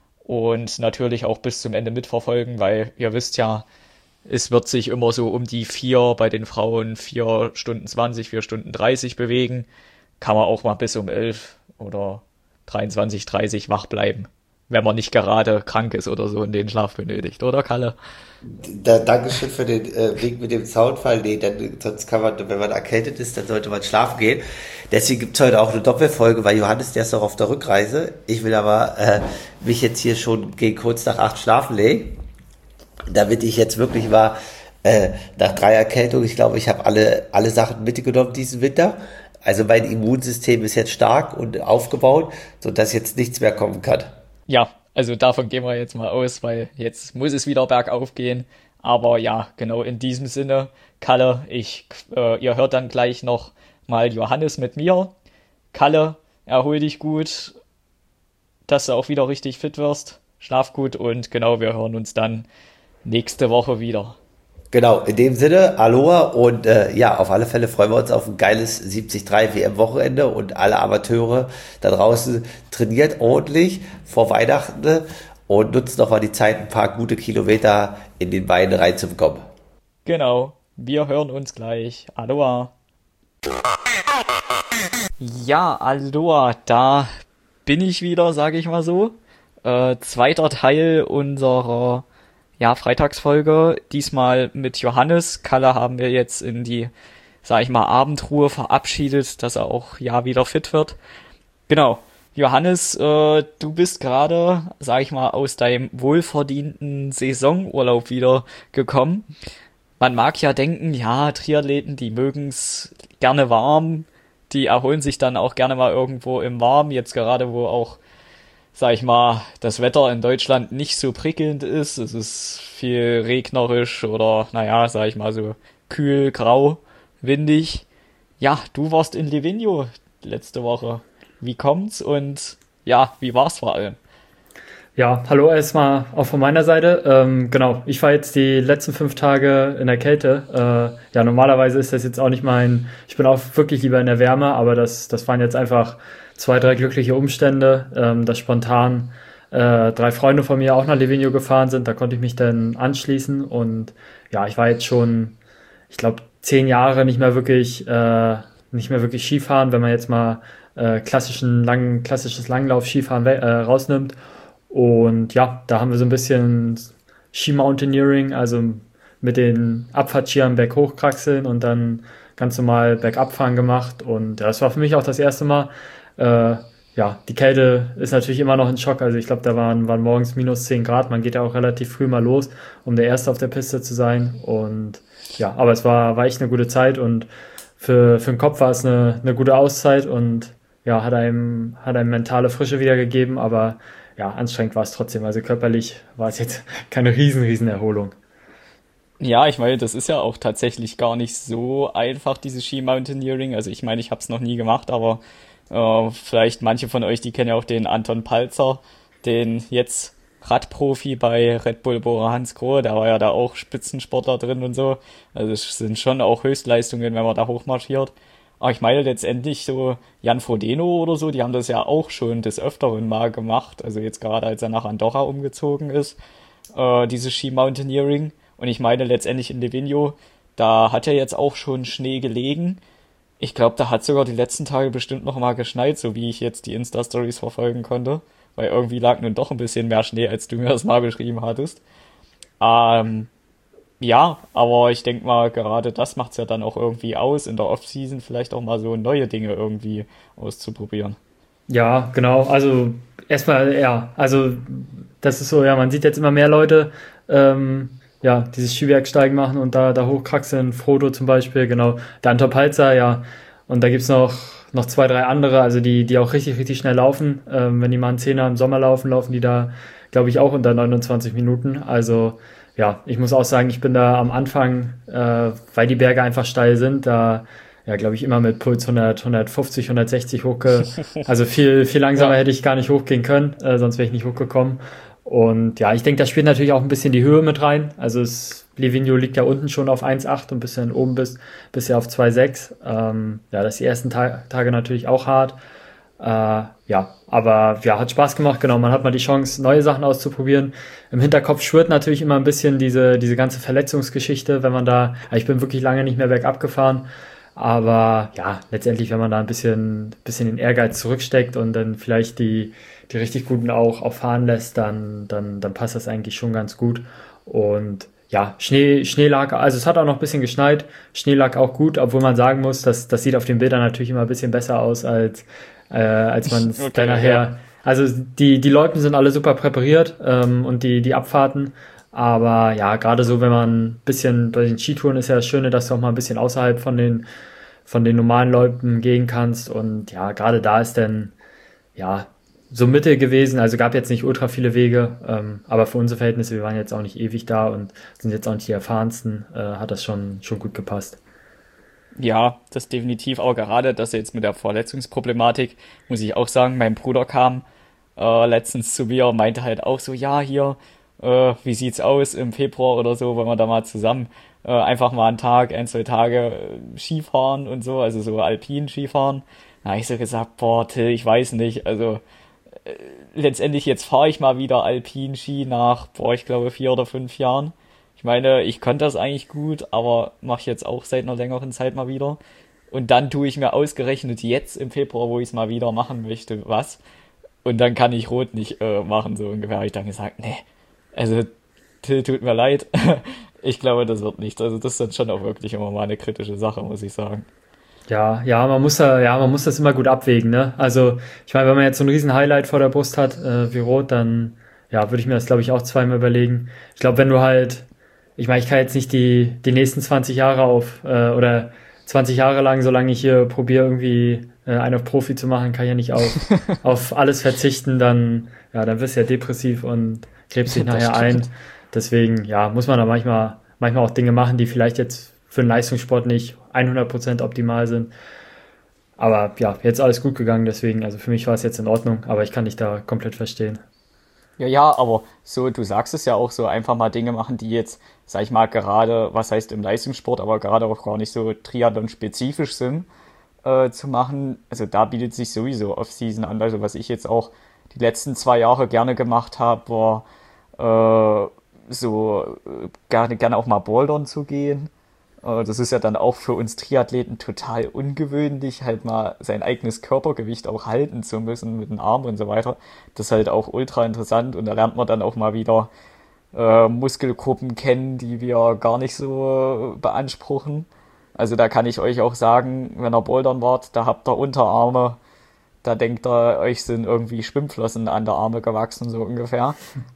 Und natürlich auch bis zum Ende mitverfolgen, weil ihr wisst ja, es wird sich immer so um die vier, bei den Frauen vier Stunden zwanzig, vier Stunden dreißig bewegen. Kann man auch mal bis um elf oder dreiundzwanzig dreißig wach bleiben, wenn man nicht gerade krank ist oder so und den Schlaf benötigt, oder Kalle? Da, Dankeschön für den äh, Weg mit dem Soundfall. Nee, dann, sonst kann man, wenn man erkältet ist, dann sollte man schlafen gehen. Deswegen gibt's heute auch eine Doppelfolge, weil Johannes, der ist noch auf der Rückreise. Ich will aber äh, mich jetzt hier schon gegen kurz nach acht schlafen legen, damit ich jetzt wirklich mal äh, nach drei Erkältungen, ich glaube, ich habe alle, alle Sachen mitgenommen diesen Winter. Also mein Immunsystem ist jetzt stark und aufgebaut, sodass jetzt nichts mehr kommen kann. Ja, also davon gehen wir jetzt mal aus, weil jetzt muss es wieder bergauf gehen. Aber ja, genau in diesem Sinne, Kalle, ich, äh, ihr hört dann gleich noch mal Johannes mit mir. Kalle, erhol dich gut, dass du auch wieder richtig fit wirst. Schlaf gut und genau, wir hören uns dann nächste Woche wieder. Genau, in dem Sinne, Aloha und äh, ja, auf alle Fälle freuen wir uns auf ein geiles siebzig drei W M-Wochenende und alle Amateure da draußen trainiert ordentlich vor Weihnachten und nutzt nochmal die Zeit, ein paar gute Kilometer in den Beinen reinzubekommen. Genau, wir hören uns gleich. Aloha. Ja, Aloha, da bin ich wieder, sage ich mal so. Äh, zweiter Teil unserer ja, Freitagsfolge, diesmal mit Johannes. Kalle haben wir jetzt in die, sag ich mal, Abendruhe verabschiedet, dass er auch ja wieder fit wird. Genau, Johannes, äh, du bist gerade, sag ich mal, aus deinem wohlverdienten Saisonurlaub wieder gekommen. Man mag ja denken, ja, Triathleten, die mögen's gerne warm, die erholen sich dann auch gerne mal irgendwo im Warmen, jetzt gerade wo auch, sag ich mal, das Wetter in Deutschland nicht so prickelnd ist. Es ist viel regnerisch oder, naja, sag ich mal so kühl, grau, windig. Ja, du warst in Livigno letzte Woche. Wie kommt's und ja, wie war's vor allem? Ja, hallo erstmal auch von meiner Seite. Ähm, genau, ich war jetzt die letzten fünf Tage in der Kälte. Äh, ja, normalerweise ist das jetzt auch nicht mein, ich bin auch wirklich lieber in der Wärme, aber das, das waren jetzt einfach zwei, drei glückliche Umstände, ähm, dass spontan äh, drei Freunde von mir auch nach Livigno gefahren sind. Da konnte ich mich dann anschließen und ja, ich war jetzt schon, ich glaube, zehn Jahre nicht mehr wirklich, äh, nicht mehr wirklich Skifahren, wenn man jetzt mal äh, klassischen langen, klassisches Langlauf-Skifahren äh, rausnimmt. Und ja, da haben wir so ein bisschen Ski-Mountaineering, also mit den Abfahrtskiern berghoch kraxeln und dann ganz normal bergabfahren gemacht. Und ja, das war für mich auch das erste Mal. Äh, ja, die Kälte ist natürlich immer noch ein Schock. Also ich glaube, da waren, waren morgens minus zehn Grad. Man geht ja auch relativ früh mal los, um der Erste auf der Piste zu sein. Und ja, aber es war, war echt eine gute Zeit und für, für den Kopf war es eine, eine gute Auszeit und ja, hat einem, hat einem mentale Frische wiedergegeben, aber ja, anstrengend war es trotzdem. Also körperlich war es jetzt keine riesen, riesen Erholung. Ja, ich meine, das ist ja auch tatsächlich gar nicht so einfach, dieses Ski-Mountaineering. Also ich meine, ich habe es noch nie gemacht, aber äh, vielleicht manche von euch, die kennen ja auch den Anton Palzer, den jetzt Radprofi bei Red Bull Bora Hansgrohe, der war ja da auch Spitzensportler drin und so. Also es sind schon auch Höchstleistungen, wenn man da hochmarschiert. Aber ich meine letztendlich so Jan Frodeno oder so, die haben das ja auch schon des Öfteren mal gemacht. Also jetzt gerade, als er nach Andorra umgezogen ist, äh, dieses Ski-Mountaineering. Und ich meine letztendlich in Livigno, da hat ja jetzt auch schon Schnee gelegen. Ich glaube, da hat sogar die letzten Tage bestimmt noch mal geschneit, so wie ich jetzt die Insta-Stories verfolgen konnte. Weil irgendwie lag nun doch ein bisschen mehr Schnee, als du mir das mal beschrieben hattest. Ähm, ja, aber ich denke mal, gerade das macht's ja dann auch irgendwie aus, in der Off-Season vielleicht auch mal so neue Dinge irgendwie auszuprobieren. Ja, genau. Also erstmal, ja, also das ist so, ja, man sieht jetzt immer mehr Leute, ähm, ja, dieses Skibergsteigen machen und da, da hochkraxeln. Frodo zum Beispiel, genau. Der Anton Palzer, ja. Und da gibt's noch, noch zwei, drei andere, also die, die auch richtig, richtig schnell laufen. Ähm, wenn die mal einen Zehner im Sommer laufen, laufen die da, glaube ich, auch unter neunundzwanzig Minuten. Also, ja, ich muss auch sagen, ich bin da am Anfang, äh, weil die Berge einfach steil sind, da, ja, glaube ich, immer mit Puls hundert, hundertfünfzig, hundertsechzig hochge... Also viel, viel langsamer Ja. hätte ich gar nicht hochgehen können, äh, sonst wäre ich nicht hochgekommen. Und ja, ich denke, da spielt natürlich auch ein bisschen die Höhe mit rein. Also es, Livigno liegt ja unten schon auf eins Komma acht und bis du dann oben bist, bist du ja auf zwei Komma sechs. Ähm, ja, das ist die ersten Ta Tage natürlich auch hart. Äh, ja, aber ja, hat Spaß gemacht, genau. Man hat mal die Chance, neue Sachen auszuprobieren. Im Hinterkopf schwirrt natürlich immer ein bisschen diese, diese ganze Verletzungsgeschichte, wenn man da, ja, ich bin wirklich lange nicht mehr bergab gefahren. Aber ja, letztendlich, wenn man da ein bisschen, bisschen den Ehrgeiz zurücksteckt und dann vielleicht die, die richtig guten auch, auch fahren lässt, dann, dann, dann passt das eigentlich schon ganz gut. Und ja, Schnee, Schnee lag, also es hat auch noch ein bisschen geschneit. Schnee lag auch gut, obwohl man sagen muss, dass das sieht auf den Bildern natürlich immer ein bisschen besser aus, als, äh, als man es Okay, dann ja. nachher. Also die, die Loipen sind alle super präpariert, ähm, und die, die Abfahrten. Aber ja, gerade so, wenn man ein bisschen, bei den Skitouren ist ja das Schöne, dass du auch mal ein bisschen außerhalb von den, von den normalen Loipen gehen kannst. Und ja, gerade da ist dann, ja, so Mitte gewesen. Also gab jetzt nicht ultra viele Wege, ähm, aber für unsere Verhältnisse, wir waren jetzt auch nicht ewig da und sind jetzt auch nicht die erfahrensten, äh, hat das schon, schon gut gepasst. Ja, das definitiv. Aber gerade das jetzt mit der Verletzungsproblematik, muss ich auch sagen, mein Bruder kam äh, letztens zu mir und meinte halt auch so, ja, hier, äh, wie sieht's aus im Februar oder so, wollen wir da mal zusammen äh, einfach mal einen Tag, ein, zwei Tage äh, Skifahren und so, also so alpin Skifahren. Da habe ich so gesagt, boah, Till, ich weiß nicht, also letztendlich jetzt fahre ich mal wieder Alpin-Ski nach, boah, ich glaube vier oder fünf Jahren. Ich meine, ich konnte das eigentlich gut, aber mache ich jetzt auch seit einer längeren Zeit mal wieder. Und dann tue ich mir ausgerechnet jetzt im Februar, wo ich es mal wieder machen möchte, was. Und dann kann ich Rot nicht äh, machen, so ungefähr. Habe ich dann gesagt, nee, also Till, tut mir leid. Ich glaube, das wird nichts. Also das ist dann schon auch wirklich immer mal eine kritische Sache, muss ich sagen. Ja, ja, man muss da, ja, man muss das immer gut abwägen, ne? Also, ich meine, wenn man jetzt so ein riesen Highlight vor der Brust hat, äh, wie Rot, dann, ja, würde ich mir das, glaube ich, auch zweimal überlegen. Ich glaube, wenn du halt, ich meine, ich kann jetzt nicht die, die nächsten zwanzig Jahre auf, äh, oder zwanzig Jahre lang, solange ich hier probiere, irgendwie äh, einen auf Profi zu machen, kann ich ja nicht auf, auf alles verzichten, dann, ja, dann wirst du ja depressiv und gräbst dich Das nachher ein. stimmt. Deswegen, ja, muss man da manchmal, manchmal auch Dinge machen, die vielleicht jetzt für den Leistungssport nicht hundert Prozent optimal sind. Aber ja, jetzt alles gut gegangen, deswegen, also für mich war es jetzt in Ordnung, aber ich kann dich da komplett verstehen. Ja, ja, aber so, du sagst es ja auch so, einfach mal Dinge machen, die jetzt, sag ich mal, gerade, was heißt im Leistungssport, aber gerade auch gar nicht so Triathlon-spezifisch sind, äh, zu machen. Also da bietet sich sowieso Off-Season an. Also was ich jetzt auch die letzten zwei Jahre gerne gemacht habe, war äh, so äh, gerne, gerne auch mal bouldern zu gehen. Äh, Das ist ja dann auch für uns Triathleten total ungewöhnlich, halt mal sein eigenes Körpergewicht auch halten zu müssen mit den Armen und so weiter. Das ist halt auch ultra interessant und da lernt man dann auch mal wieder äh, Muskelgruppen kennen, die wir gar nicht so äh, beanspruchen. Also da kann ich euch auch sagen, wenn ihr bouldern wart, da habt ihr Unterarme, da denkt ihr, euch sind irgendwie Schwimmflossen an der Arme gewachsen, so ungefähr.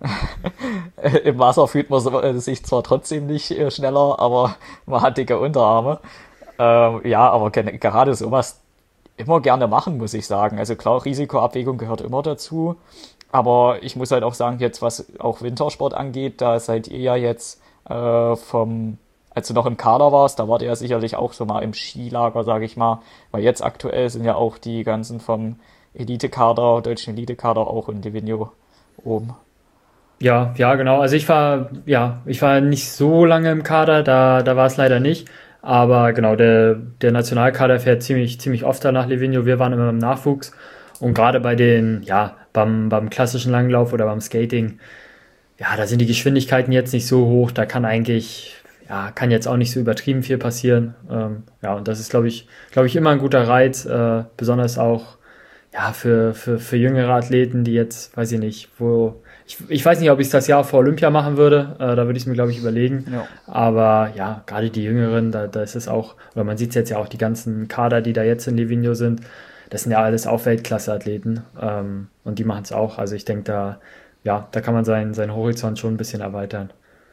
Im Wasser fühlt man so- äh, sich zwar trotzdem nicht äh, schneller, aber man hat dicke Unterarme. Ähm, ja, aber gen- gerade sowas immer gerne machen, muss ich sagen. Also klar, Risikoabwägung gehört immer dazu. Aber ich muss halt auch sagen, jetzt was auch Wintersport angeht, da seid ihr ja jetzt äh, vom, als du noch im Kader warst, da wart ihr ja sicherlich auch so mal im Skilager, sage ich mal. Weil jetzt aktuell sind ja auch die ganzen vom Elite-Kader, deutschen Elite-Kader auch in Livigno oben. Ja, ja, genau. Also ich war, ja, ich war nicht so lange im Kader, da, da war es leider nicht. Aber genau, der, der Nationalkader fährt ziemlich, ziemlich oft da nach Livigno. Wir waren immer im Nachwuchs. Und gerade bei den, ja, beim, beim klassischen Langlauf oder beim Skating, ja, da sind die Geschwindigkeiten jetzt nicht so hoch. Da kann eigentlich, ja, kann jetzt auch nicht so übertrieben viel passieren. Ähm, ja, und das ist, glaube ich, glaube ich, immer ein guter Reiz, äh, besonders auch, ja, für, für, für jüngere Athleten, die jetzt, weiß ich nicht, wo, ich, ich weiß nicht, ob ich es das Jahr vor Olympia machen würde, äh, da würde ich es mir, glaube ich, überlegen. Ja. Aber ja, gerade die Jüngeren, da, da ist es auch, oder man sieht es jetzt ja auch, die ganzen Kader, die da jetzt in Livigno sind, das sind ja alles auch Weltklasse-Athleten, ähm, und die machen es auch. Also ich denke, da, ja, da kann man seinen, seinen Horizont schon ein bisschen erweitern.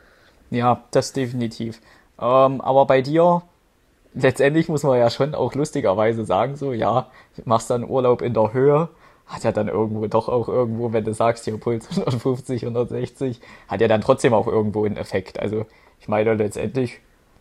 Ja, das definitiv. Ähm, aber bei dir, letztendlich muss man ja schon auch lustigerweise sagen, so, ja, machst dann Urlaub in der Höhe, hat ja dann irgendwo doch auch irgendwo, wenn du sagst, hier Puls hundertfünfzig, hundertsechzig, hat ja dann trotzdem auch irgendwo einen Effekt. Also ich meine letztendlich,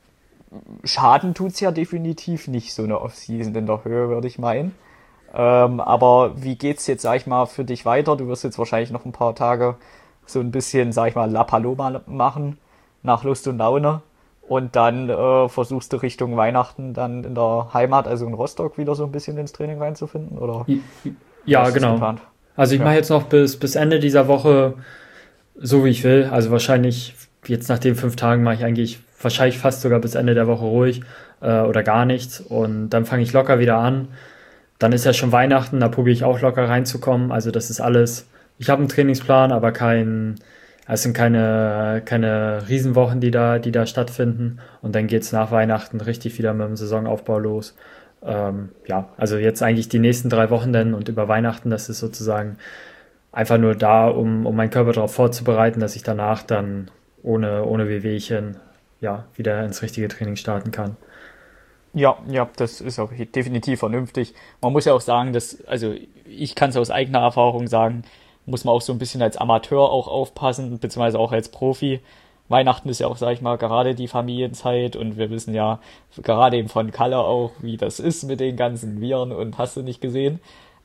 Schaden tut's ja definitiv nicht, so eine Off-Season in der Höhe, würde ich meinen. Ähm, aber wie geht's jetzt, sag ich mal, für dich weiter? Du wirst jetzt wahrscheinlich noch ein paar Tage so ein bisschen, sag ich mal, La Paloma machen, nach Lust und Laune. Und dann äh, versuchst du Richtung Weihnachten dann in der Heimat, also in Rostock, wieder so ein bisschen ins Training reinzufinden, oder? Ja, genau. Geplant? Also ich Ja. mache jetzt noch bis, bis Ende dieser Woche so, wie ich will. Also wahrscheinlich jetzt nach den fünf Tagen mache ich eigentlich wahrscheinlich fast sogar bis Ende der Woche ruhig äh, oder gar nichts. Und dann fange ich locker wieder an. Dann ist ja schon Weihnachten, da probiere ich auch locker reinzukommen. Also das ist alles, ich habe einen Trainingsplan, aber kein, es sind keine, keine Riesenwochen, die da, die da stattfinden. Und dann geht's nach Weihnachten richtig wieder mit dem Saisonaufbau los. Ähm, ja, also jetzt eigentlich die nächsten drei Wochen dann und über Weihnachten, das ist sozusagen einfach nur da, um, um meinen Körper darauf vorzubereiten, dass ich danach dann ohne, ohne Wehwehchen ja, wieder ins richtige Training starten kann. Ja, ja, das ist auch definitiv vernünftig. Man muss ja auch sagen, dass, also ich kann es aus eigener Erfahrung sagen, muss man auch so ein bisschen als Amateur auch aufpassen, beziehungsweise auch als Profi. Weihnachten ist ja auch, sag ich mal, gerade die Familienzeit und wir wissen ja gerade eben von Kalle auch, wie das ist mit den ganzen Viren und hast du nicht gesehen.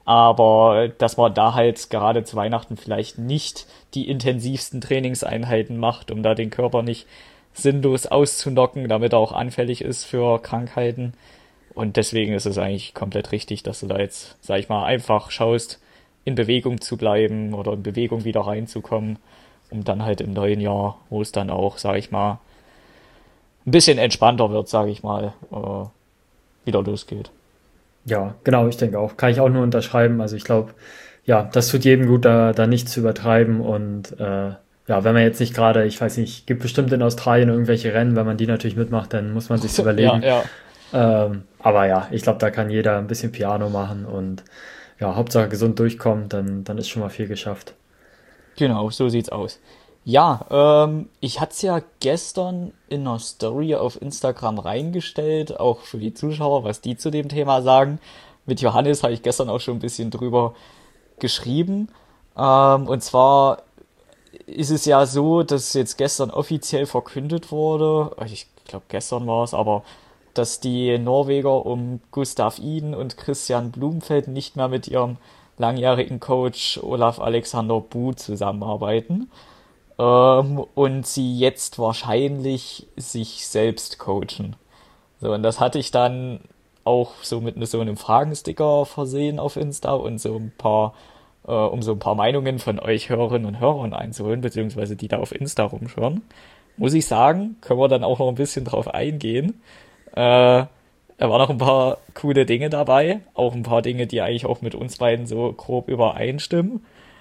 Aber dass man da halt gerade zu Weihnachten vielleicht nicht die intensivsten Trainingseinheiten macht, um da den Körper nicht sinnlos auszunocken, damit er auch anfällig ist für Krankheiten. Und deswegen ist es eigentlich komplett richtig, dass du da jetzt, sag ich mal, einfach schaust, in Bewegung zu bleiben oder in Bewegung wieder reinzukommen, um dann halt im neuen Jahr, wo es dann auch, sag ich mal, ein bisschen entspannter wird, sag ich mal, äh, wieder losgeht. Ja, genau, ich denke auch. Kann ich auch nur unterschreiben. Also ich glaube, ja, das tut jedem gut, da, da nicht zu übertreiben. Und äh, ja, wenn man jetzt nicht gerade, ich weiß nicht, gibt bestimmt in Australien irgendwelche Rennen, wenn man die natürlich mitmacht, dann muss man sich's überlegen. Ja, ja. Ähm, aber ja, ich glaube, da kann jeder ein bisschen Piano machen und ja, Hauptsache gesund durchkommen, dann, dann ist schon mal viel geschafft. Genau, so sieht's aus. Ja, ähm, ich hatte es ja gestern in einer Story auf Instagram reingestellt, auch für die Zuschauer, was die zu dem Thema sagen. Mit Johannes habe ich gestern auch schon ein bisschen drüber geschrieben. Ähm, und zwar ist es ja so, dass jetzt gestern offiziell verkündet wurde, ich glaube gestern war es, aber dass die Norweger um Gustav Iden und Christian Blumfeld nicht mehr mit ihrem langjährigen Coach Olaf Alexander Bu zusammenarbeiten ähm, und sie jetzt wahrscheinlich sich selbst coachen. So, und das hatte ich dann auch so mit so einem Fragensticker versehen auf Insta und so ein paar, äh, um so ein paar Meinungen von euch Hörerinnen und Hörern einzuholen, beziehungsweise die da auf Insta rumschwirren. Muss ich sagen, können wir dann auch noch ein bisschen drauf eingehen. Äh, Da waren noch ein paar coole Dinge dabei, auch ein paar Dinge, die eigentlich auch mit uns beiden so grob übereinstimmen.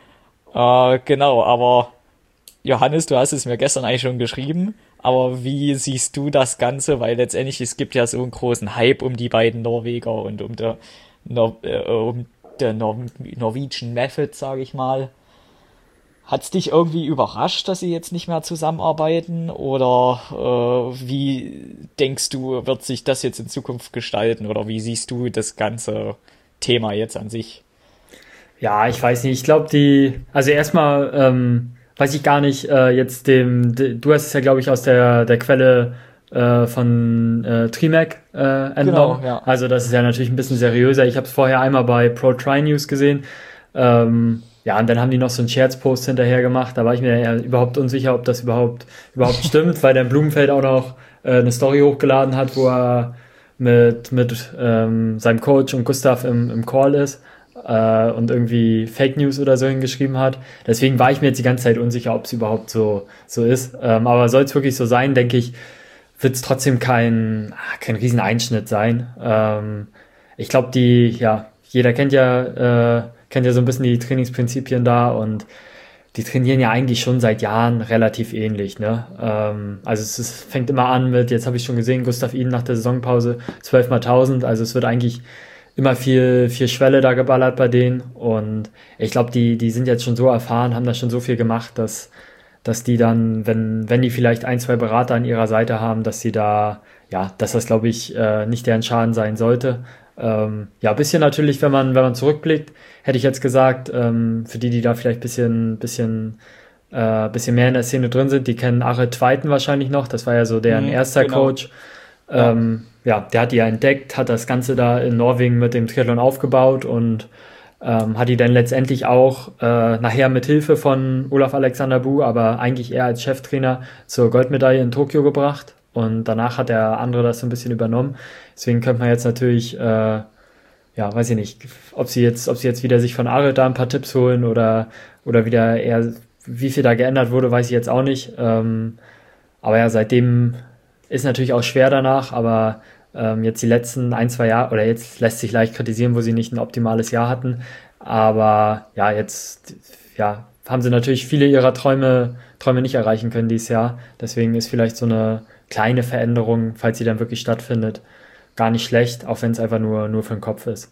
Äh, genau, aber Johannes, du hast es mir gestern eigentlich schon geschrieben, aber wie siehst du das Ganze? Weil letztendlich, es gibt ja so einen großen Hype um die beiden Norweger und um der, Nor äh, um der Nor Norwegian Method, sage ich mal. Hat's dich irgendwie überrascht, dass sie jetzt nicht mehr zusammenarbeiten? Oder äh, wie denkst du, wird sich das jetzt in Zukunft gestalten? Oder wie siehst du das ganze Thema jetzt an sich? Ja, ich weiß nicht. Ich glaube, die, also erstmal ähm, weiß ich gar nicht, äh, jetzt dem, de, du hast es ja, glaube ich, aus der, der Quelle äh, von äh, Trimac äh, entnommen. Genau, ja. Also das ist ja natürlich ein bisschen seriöser. Ich habe es vorher einmal bei Pro Tri News gesehen. Ähm, Ja, und dann haben die noch so einen Scherzpost hinterher gemacht. Da war ich mir ja überhaupt unsicher, ob das überhaupt überhaupt stimmt, weil dann Blumenfeld auch noch äh, eine Story hochgeladen hat, wo er mit, mit ähm, seinem Coach und Gustav im, im Call ist äh, und irgendwie Fake News oder so hingeschrieben hat. Deswegen war ich mir jetzt die ganze Zeit unsicher, ob es überhaupt so, so ist. Ähm, aber soll es wirklich so sein, denke ich, wird es trotzdem kein, kein Rieseneinschnitt sein. Ähm, ich glaube, die, ja, jeder kennt ja, äh, kennt ja so ein bisschen die Trainingsprinzipien da und die trainieren ja eigentlich schon seit Jahren relativ ähnlich, ne? Ähm, also es ist, fängt immer an mit, jetzt habe ich schon gesehen, Gustav Iden nach der Saisonpause zwölf mal tausend, also es wird eigentlich immer viel, viel Schwelle da geballert bei denen und ich glaube, die, die sind jetzt schon so erfahren, haben da schon so viel gemacht, dass dass die dann, wenn, wenn die vielleicht ein, zwei Berater an ihrer Seite haben, dass sie da, ja, dass das, glaube ich, äh, nicht deren Schaden sein sollte. Ähm, ja, ein bisschen natürlich, wenn man, wenn man zurückblickt, hätte ich jetzt gesagt, ähm, für die, die da vielleicht ein bisschen, bisschen, äh, bisschen mehr in der Szene drin sind, die kennen Arit Tveiten wahrscheinlich noch, das war ja so deren Mhm, erster genau. Coach. Ähm, ja. ja, der hat die ja entdeckt, hat das Ganze da in Norwegen mit dem Triathlon aufgebaut und Ähm, hat die dann letztendlich auch äh, nachher mit Hilfe von Olaf Alexander Bu, aber eigentlich eher als Cheftrainer zur Goldmedaille in Tokio gebracht und danach hat der andere das so ein bisschen übernommen. Deswegen könnte man jetzt natürlich, äh, ja, weiß ich nicht, ob sie jetzt, ob sie jetzt wieder sich von Arit da ein paar Tipps holen oder oder wieder eher, wie viel da geändert wurde, weiß ich jetzt auch nicht. Ähm, aber ja, seitdem ist natürlich auch schwer danach, aber ähm, jetzt die letzten ein, zwei Jahre, oder jetzt lässt sich leicht kritisieren, wo sie nicht ein optimales Jahr hatten. Aber ja, jetzt ja, haben sie natürlich viele ihrer Träume, Träume nicht erreichen können dieses Jahr. Deswegen ist vielleicht so eine kleine Veränderung, falls sie dann wirklich stattfindet, gar nicht schlecht, auch wenn es einfach nur, nur für den Kopf ist.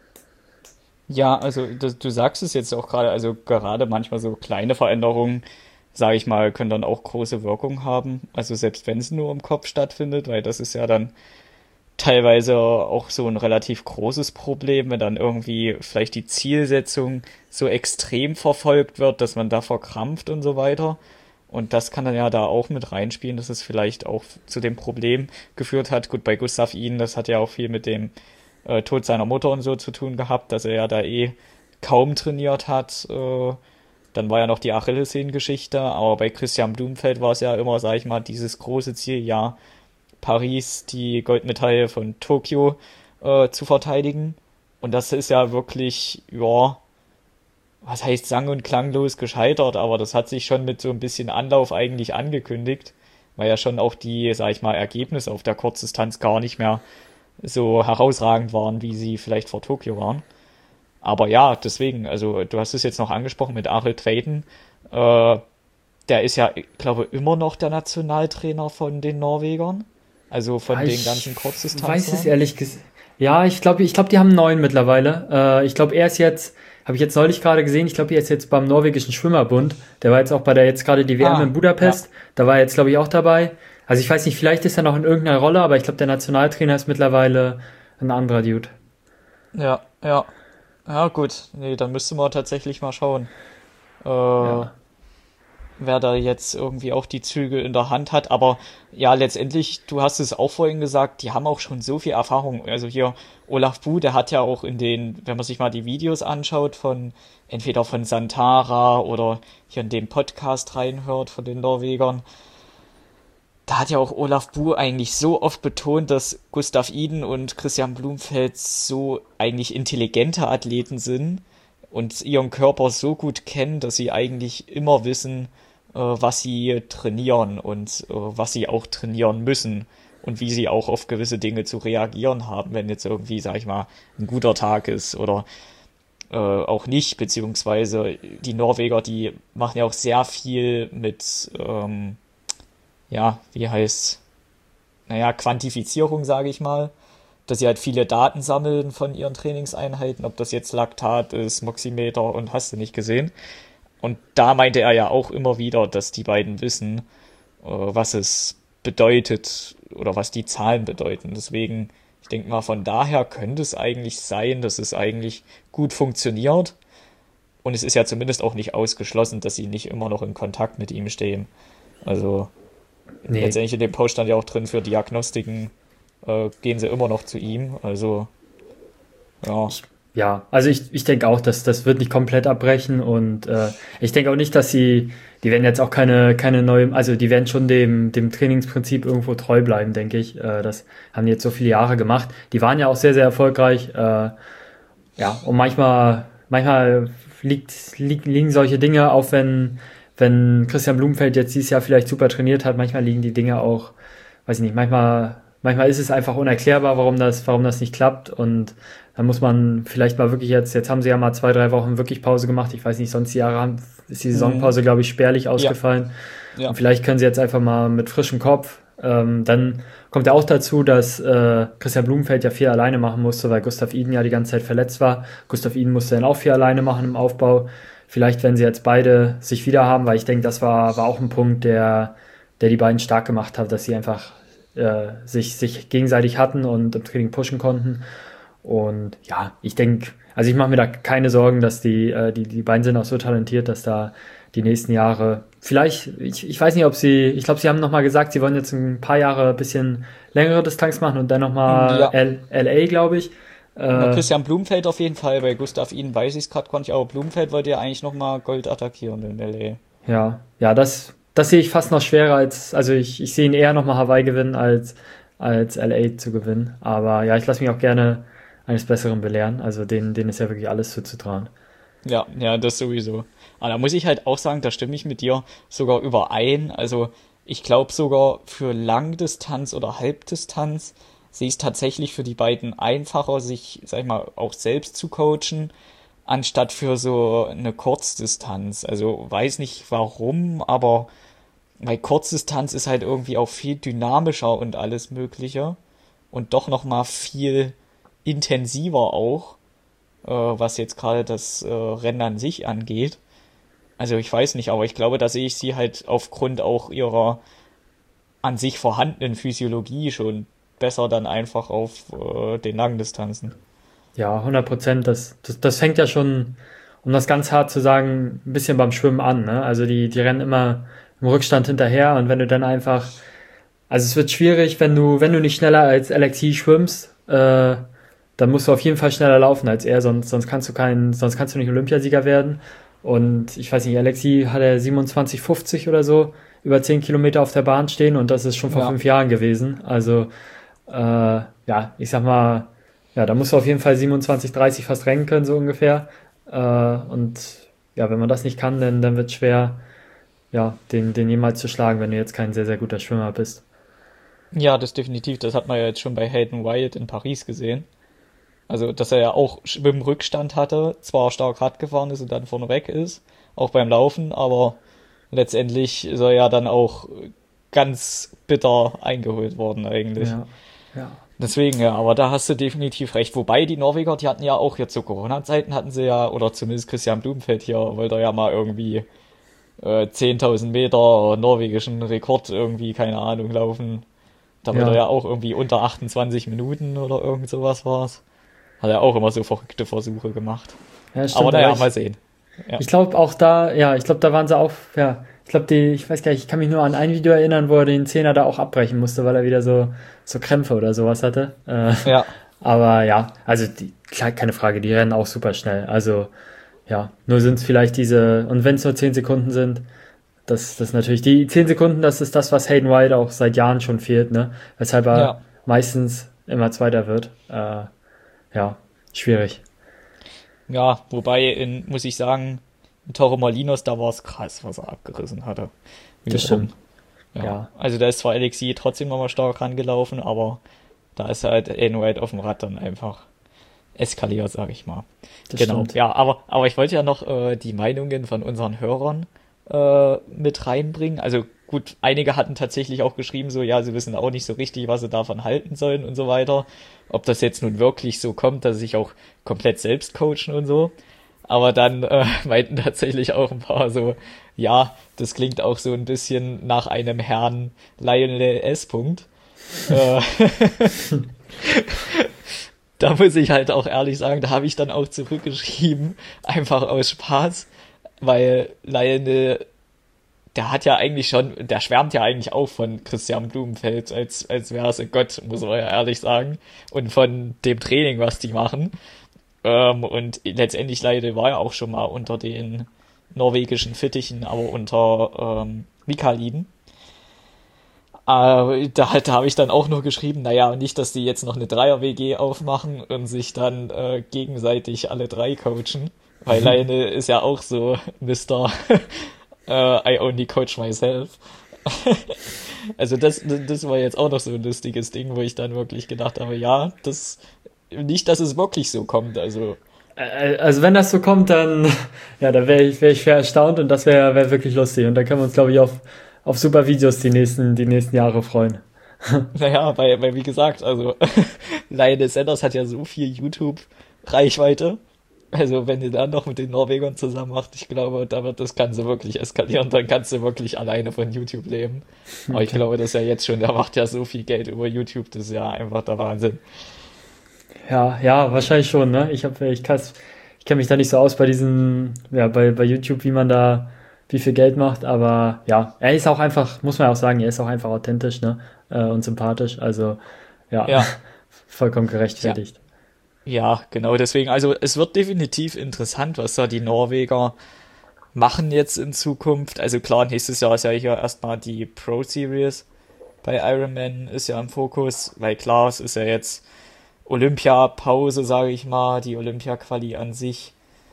Ja, also das, du sagst es jetzt auch gerade, also gerade manchmal so kleine Veränderungen, sage ich mal, können dann auch große Wirkung haben. Also selbst wenn es nur im Kopf stattfindet, weil das ist ja dann teilweise auch so ein relativ großes Problem, wenn dann irgendwie vielleicht die Zielsetzung so extrem verfolgt wird, dass man da verkrampft und so weiter. Und das kann dann ja da auch mit reinspielen, dass es vielleicht auch zu dem Problem geführt hat. Gut, bei Gustav Iden, das hat ja auch viel mit dem äh, Tod seiner Mutter und so zu tun gehabt, dass er ja da eh kaum trainiert hat. Äh, dann war ja noch die Achillessehnengeschichte, aber bei Christian Blumfeld war es ja immer, sag ich mal, dieses große Ziel, ja, Paris die Goldmedaille von Tokio äh, zu verteidigen. Und das ist ja wirklich, ja, was heißt sang- und klanglos gescheitert, aber das hat sich schon mit so ein bisschen Anlauf eigentlich angekündigt, weil ja schon auch die, sag ich mal, Ergebnisse auf der Kurzdistanz gar nicht mehr so herausragend waren, wie sie vielleicht vor Tokio waren. Aber ja, deswegen, also du hast es jetzt noch angesprochen mit Arit Tveiten, äh, der ist ja, ich glaube, immer noch der Nationaltrainer von den Norwegern, also von Ja, den ich ganzen weiß es Kurzdistanzlern. ehrlich gesagt. Ja, ich glaube, ich glaube, die haben einen neuen mittlerweile. Äh, ich glaube, er ist jetzt, habe ich jetzt neulich gerade gesehen, ich glaube, er ist jetzt beim norwegischen Schwimmerbund. Der war jetzt auch bei der jetzt gerade die W M in Ah, ja, Budapest. Da war er jetzt, glaube ich, auch dabei. Also ich weiß nicht, vielleicht ist er noch in irgendeiner Rolle, aber ich glaube, der Nationaltrainer ist mittlerweile ein anderer Dude. ja, ja. Ja, gut. Nee, dann müsste man tatsächlich mal schauen, äh, Ja. wer da jetzt irgendwie auch die Zügel in der Hand hat. Aber ja, letztendlich, du hast es auch vorhin gesagt, die haben auch schon so viel Erfahrung. Also hier Olaf Bu, der hat ja auch in den, wenn man sich mal die Videos anschaut von entweder von Santara oder hier in dem Podcast reinhört von den Norwegern, da hat ja auch Olaf Bu eigentlich so oft betont, dass Gustav Iden und Christian Blumfeld so eigentlich intelligente Athleten sind und ihren Körper so gut kennen, dass sie eigentlich immer wissen, äh, was sie trainieren und äh, was sie auch trainieren müssen und wie sie auch auf gewisse Dinge zu reagieren haben, wenn jetzt irgendwie, sag ich mal, ein guter Tag ist oder äh, auch nicht, beziehungsweise die Norweger, die machen ja auch sehr viel mit, ähm, ja, wie heißt, naja, Quantifizierung, sage ich mal, dass sie halt viele Daten sammeln von ihren Trainingseinheiten, ob das jetzt Laktat ist, Moximeter und hast du nicht gesehen. Und da meinte er ja auch immer wieder, dass die beiden wissen, äh, was es bedeutet oder was die Zahlen bedeuten. Deswegen, ich denke mal, von daher könnte es eigentlich sein, dass es eigentlich gut funktioniert. Und es ist ja zumindest auch nicht ausgeschlossen, dass sie nicht immer noch in Kontakt mit ihm stehen. Also Nee, letztendlich in dem Post stand ja auch drin, für Diagnostiken äh, gehen sie immer noch zu ihm. Also, ja, Ja, also ich, ich denke auch, dass das wird nicht komplett abbrechen und äh, ich denke auch nicht, dass sie, die werden jetzt auch keine, keine neue, also die werden schon dem, dem Trainingsprinzip irgendwo treu bleiben, denke ich. Äh, das haben die jetzt so viele Jahre gemacht. Die waren ja auch sehr, sehr erfolgreich. Äh, ja, und manchmal, manchmal liegt, liegt, liegen solche Dinge, auch wenn, wenn Christian Blumenfeld jetzt dieses Jahr vielleicht super trainiert hat, manchmal liegen die Dinge auch, weiß ich nicht, manchmal, manchmal ist es einfach unerklärbar, warum das, warum das nicht klappt und dann muss man vielleicht mal wirklich jetzt, jetzt haben sie ja mal zwei, drei Wochen wirklich Pause gemacht. Ich weiß nicht, sonst die Jahre haben, ist die Saisonpause, glaube ich, spärlich ausgefallen. Ja. Ja. Und vielleicht können sie jetzt einfach mal mit frischem Kopf. Ähm, dann kommt ja auch dazu, dass äh, Christian Blumenfeld ja viel alleine machen musste, weil Gustav Iden ja die ganze Zeit verletzt war. Gustav Iden musste dann auch viel alleine machen im Aufbau. Vielleicht, wenn sie jetzt beide sich wieder haben, weil ich denke, das war, war auch ein Punkt, der, der die beiden stark gemacht hat, dass sie einfach äh, sich, sich gegenseitig hatten und im Training pushen konnten. Und ja, ich denke, also ich mache mir da keine Sorgen, dass die, äh, die, die beiden sind auch so talentiert, dass da die nächsten Jahre, vielleicht, ich, ich weiß nicht, ob sie, ich glaube, sie haben nochmal gesagt, sie wollen jetzt ein paar Jahre ein bisschen längere Distanz machen und dann nochmal ja. L A, glaube ich. Äh, Christian Blumenfeld auf jeden Fall, bei Gustav Iden weiß ich es gerade gar nicht, aber Blumenfeld wollte ja eigentlich nochmal Gold attackieren in L A. Ja, ja, das, das sehe ich fast noch schwerer als, also ich, ich sehe ihn eher nochmal Hawaii gewinnen als, als L A zu gewinnen. Aber ja, ich lasse mich auch gerne eines Besseren belehren. Also denen, denen ist ja wirklich alles zuzutrauen. Ja, ja, das sowieso. Aber da muss ich halt auch sagen, da stimme ich mit dir sogar überein. Also ich glaube sogar für Langdistanz oder Halbdistanz sehe ich es tatsächlich für die beiden einfacher, sich, sag ich mal, auch selbst zu coachen, anstatt für so eine Kurzdistanz. Also weiß nicht warum, aber bei Kurzdistanz ist halt irgendwie auch viel dynamischer und alles Mögliche und doch nochmal viel intensiver auch, äh, was jetzt gerade das äh, Rennen an sich angeht. Also ich weiß nicht, aber ich glaube, da sehe ich sie halt aufgrund auch ihrer an sich vorhandenen Physiologie schon besser dann einfach auf äh, den langen Distanzen. Ja, hundert Prozent. Das, das, das fängt ja schon, um das ganz hart zu sagen, ein bisschen beim Schwimmen an. Ne? Also die, die rennen immer im Rückstand hinterher und wenn du dann einfach, also es wird schwierig, wenn du, wenn du nicht schneller als Alexi schwimmst, äh, dann musst du auf jeden Fall schneller laufen als er, sonst, sonst kannst du kein, sonst kannst du nicht Olympiasieger werden. Und ich weiß nicht, Alexi hat er siebenundzwanzig fünfzig oder so über zehn Kilometer auf der Bahn stehen und das ist schon vor ja. fünf Jahren gewesen. Also äh, ja, ich sag mal, ja, da musst du auf jeden Fall siebenundzwanzig dreißig fast rennen können, so ungefähr. Äh, und ja, wenn man das nicht kann, dann, dann wird es schwer, ja, den, den jemals zu schlagen, wenn du jetzt kein sehr, sehr guter Schwimmer bist. Ja, das definitiv. Das hat man ja jetzt schon bei Hayden Wyatt in Paris gesehen. Also, dass er ja auch Schwimmrückstand hatte, zwar stark Rad gefahren ist und dann vorne weg ist, auch beim Laufen, aber letztendlich ist er ja dann auch ganz bitter eingeholt worden eigentlich. Ja, ja. Deswegen, ja, aber da hast du definitiv recht. Wobei die Norweger, die hatten ja auch jetzt zu Corona-Zeiten hatten sie ja, oder zumindest Christian Blumenfeld hier, wollte er ja mal irgendwie äh, zehntausend Meter norwegischen Rekord irgendwie, keine Ahnung, laufen. Da wollte ja. er ja auch irgendwie unter achtundzwanzig Minuten oder irgend sowas war's. Hat er auch immer so verrückte Versuche gemacht. Ja, stimmt, aber naja, ich, mal sehen. Ja. Ich glaube auch da, ja, ich glaube, da waren sie auch, ja, ich glaube, die, ich weiß gar nicht, ich kann mich nur an ein Video erinnern, wo er den Zehner da auch abbrechen musste, weil er wieder so, so Krämpfe oder sowas hatte. Äh, ja. Aber ja, also die, klar, keine Frage, die rennen auch super schnell. Also ja, nur sind es vielleicht diese, und wenn es nur zehn Sekunden sind, das, das natürlich, die zehn Sekunden, das ist das, was Hayden Wyatt auch seit Jahren schon fehlt, ne? Weshalb er ja. meistens immer Zweiter wird. Äh, ja, schwierig. Ja, wobei, in, muss ich sagen, in Torremolinos, da war es krass, was er abgerissen hatte. Das stimmt. Ja. ja. Also da ist zwar Alexi trotzdem nochmal stark rangelaufen, aber da ist halt Hayden Wyatt auf dem Rad dann einfach eskaliert, sag ich mal. Das genau. Stimmt. Ja, aber, aber ich wollte ja noch äh, die Meinungen von unseren Hörern äh, mit reinbringen. Also gut, einige hatten tatsächlich auch geschrieben, so, ja, sie wissen auch nicht so richtig, was sie davon halten sollen und so weiter. Ob das jetzt nun wirklich so kommt, dass sie sich auch komplett selbst coachen und so. Aber dann äh, meinten tatsächlich auch ein paar so, ja, das klingt auch so ein bisschen nach einem Herrn Lionel S. Punkt. äh, da muss ich halt auch ehrlich sagen, da habe ich dann auch zurückgeschrieben, einfach aus Spaß, weil Lionel, der hat ja eigentlich schon, der schwärmt ja eigentlich auch von Christian Blumenfeld, als, als wäre es ein Gott, muss man ja ehrlich sagen, und von dem Training, was die machen. Ähm, und letztendlich leider war er auch schon mal unter den norwegischen Fittichen, aber unter ähm, Mikaeliden. Äh, da da habe ich dann auch nur geschrieben, naja, nicht, dass die jetzt noch eine Dreier-W G aufmachen und sich dann äh, gegenseitig alle drei coachen, weil Leine ist ja auch so Mister äh, I only coach myself. Also das, das war jetzt auch noch so ein lustiges Ding, wo ich dann wirklich gedacht habe, ja, das nicht, dass es wirklich so kommt, also Also wenn das so kommt, dann ja, da wäre ich, wär ich schwer erstaunt und das wäre wär wirklich lustig. Und da können wir uns, glaube ich, auf, auf super Videos die nächsten, die nächsten Jahre freuen. naja, weil, weil wie gesagt, also Lionel Sanders hat ja so viel YouTube-Reichweite. Also wenn ihr dann noch mit den Norwegern zusammen macht, ich glaube, da wird das Ganze wirklich eskalieren. Dann kannst du wirklich alleine von YouTube leben. Aber ich glaube, das ist ja jetzt schon, der macht ja so viel Geld über YouTube, das ist ja einfach der Wahnsinn. Ja, ja, wahrscheinlich schon, ne? Ich habe, ich kann, ich kenne mich da nicht so aus bei diesen, ja, bei, bei YouTube, wie man da, wie viel Geld macht, aber ja, er ist auch einfach, muss man auch sagen, er ist auch einfach authentisch, ne? Äh, und sympathisch, also ja, Ja. vollkommen gerechtfertigt. Ja, genau, deswegen, also es wird definitiv interessant, was da die Norweger machen jetzt in Zukunft. Also klar, nächstes Jahr ist ja hier erstmal die Pro Series bei Ironman ist ja im Fokus, weil klar, es ist ja jetzt Olympiapause, sage ich mal, die Olympia-Quali an sich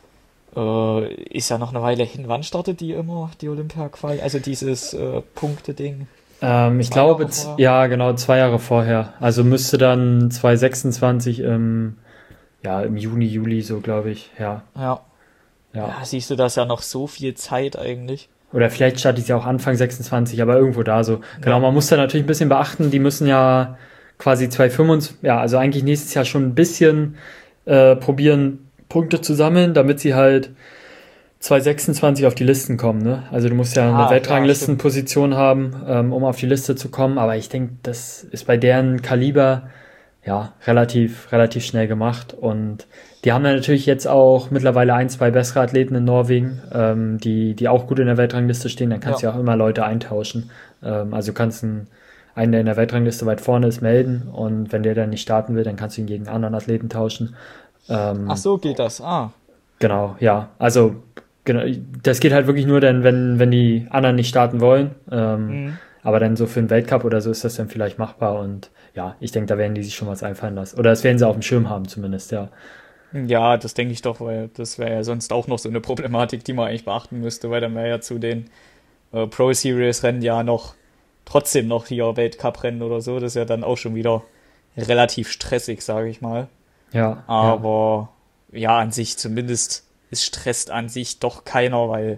äh, ist ja noch eine Weile hin. Wann startet die immer, die Olympia-Quali? Also dieses äh, Punkte-Ding? Ähm, ich Zwei glaube, Jahre z- vorher? ja, genau, zwei Jahre vorher. Also müsste dann zwanzig sechsundzwanzig im, ja, im Juni, Juli, so glaube ich, ja, Ja. ja. Ja, siehst du, das ja noch so viel Zeit eigentlich. Oder vielleicht startet sie auch Anfang sechsundzwanzig, aber irgendwo da so. Genau, Ja. man muss da natürlich ein bisschen beachten, die müssen ja quasi zwanzig fünfundzwanzig, ja, also eigentlich nächstes Jahr schon ein bisschen äh, probieren, Punkte zu sammeln, damit sie halt zwanzig sechsundzwanzig auf die Listen kommen, ne? Also du musst ja eine Ah, ja, Weltranglistenposition haben, ähm, um auf die Liste zu kommen, aber ich denke, das ist bei deren Kaliber ja relativ, relativ schnell gemacht und die haben ja natürlich jetzt auch mittlerweile ein, zwei bessere Athleten in Norwegen, ähm, die, die auch gut in der Weltrangliste stehen, dann kannst du Ja. ja auch immer Leute eintauschen. Ähm, also du kannst einen, einen, der in der Weltrangliste weit vorne ist, melden und wenn der dann nicht starten will, dann kannst du ihn gegen einen anderen Athleten tauschen. Ähm, Ach so geht das. Ah, Genau, ja. Also genau, das geht halt wirklich nur dann, wenn, wenn die anderen nicht starten wollen. Ähm, mhm. aber dann so für einen Weltcup oder so ist das dann vielleicht machbar und ja, ich denke, da werden die sich schon was einfallen lassen. Oder das werden sie auf dem Schirm haben zumindest, ja. Ja, das denke ich doch, weil das wäre ja sonst auch noch so eine Problematik, die man eigentlich beachten müsste, weil dann wäre ja zu den äh, Pro Series Rennen ja noch trotzdem noch hier Weltcup-Rennen oder so. Das ist ja dann auch schon wieder relativ stressig, sage ich mal. Ja, ja, Aber ja, an sich zumindest, es stresst an sich doch keiner, weil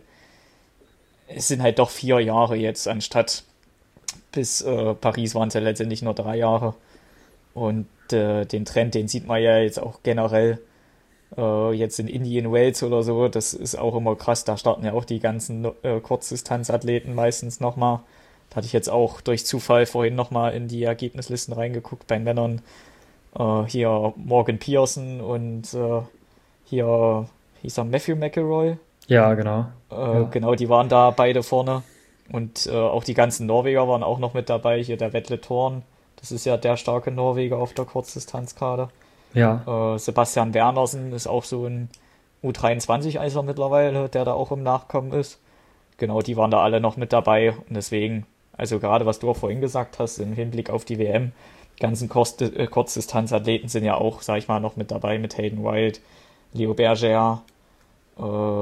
es sind halt doch vier Jahre jetzt, anstatt bis äh, Paris waren es ja letztendlich nur drei Jahre. Und äh, den Trend, den sieht man ja jetzt auch generell äh, jetzt in Indian Wells oder so. Das ist auch immer krass. Da starten ja auch die ganzen äh, Kurzdistanzathleten meistens nochmal. Da hatte ich jetzt auch durch Zufall vorhin nochmal in die Ergebnislisten reingeguckt bei Männern. Äh, hier Morgan Pearson und äh, hier hieß er Matthew McElroy. ja, genau. Äh, Ja. Genau, die waren da beide vorne. Und äh, auch die ganzen Norweger waren auch noch mit dabei. Hier der Vetle Thorn. Das ist ja der starke Norweger auf der Kurzdistanz gerade. Ja, Äh, Sebastian Wernersen ist auch so ein U dreiundzwanzig-Eiser mittlerweile, der da auch im Nachkommen ist. Genau, die waren da alle noch mit dabei. Und deswegen, also gerade was du auch vorhin gesagt hast, im Hinblick auf die W M, die ganzen Kurz äh, Kurzdistanzathleten sind ja auch, sag ich mal, noch mit dabei mit Hayden Wild, Leo Berger. Äh,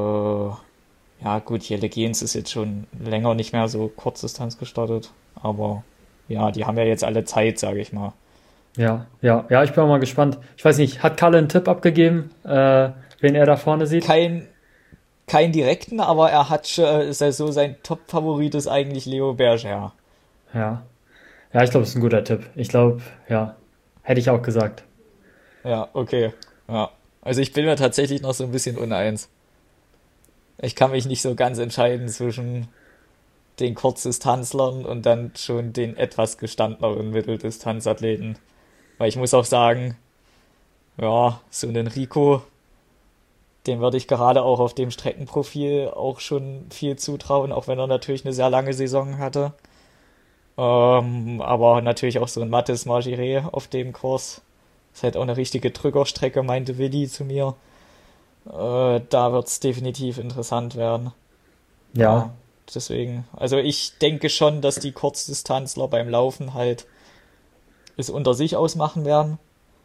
ja gut, Jelle Gens ist jetzt schon länger nicht mehr so Kurzdistanz gestartet. Aber ja, die haben ja jetzt alle Zeit, sage ich mal. ja, ja, ja, ich bin auch mal gespannt. Ich weiß nicht, hat Kalle einen Tipp abgegeben, äh, wen er da vorne sieht? Kein, kein direkten, aber er hat schon, ist ja so, sein Top-Favorit ist eigentlich Leo Berger. Ja. Ja, ich glaube, es ist ein guter Tipp. Ich glaube, ja, hätte ich auch gesagt. Ja, okay. Ja. Also ich bin mir tatsächlich noch so ein bisschen uneins. Ich kann mich nicht so ganz entscheiden zwischen den Kurzdistanzlern und dann schon den etwas gestandeneren Mitteldistanzathleten. Weil ich muss auch sagen, ja, so einen Rico, dem würde ich gerade auch auf dem Streckenprofil auch schon viel zutrauen, auch wenn er natürlich eine sehr lange Saison hatte. Ähm, aber natürlich auch so ein Mathis Margiret auf dem Kurs Ist halt auch eine richtige Drückerstrecke, meinte Willi zu mir. Äh, da wird's definitiv interessant werden. Ja. Ja, deswegen. Also ich denke schon, dass die Kurzdistanzler beim Laufen halt es unter sich ausmachen werden.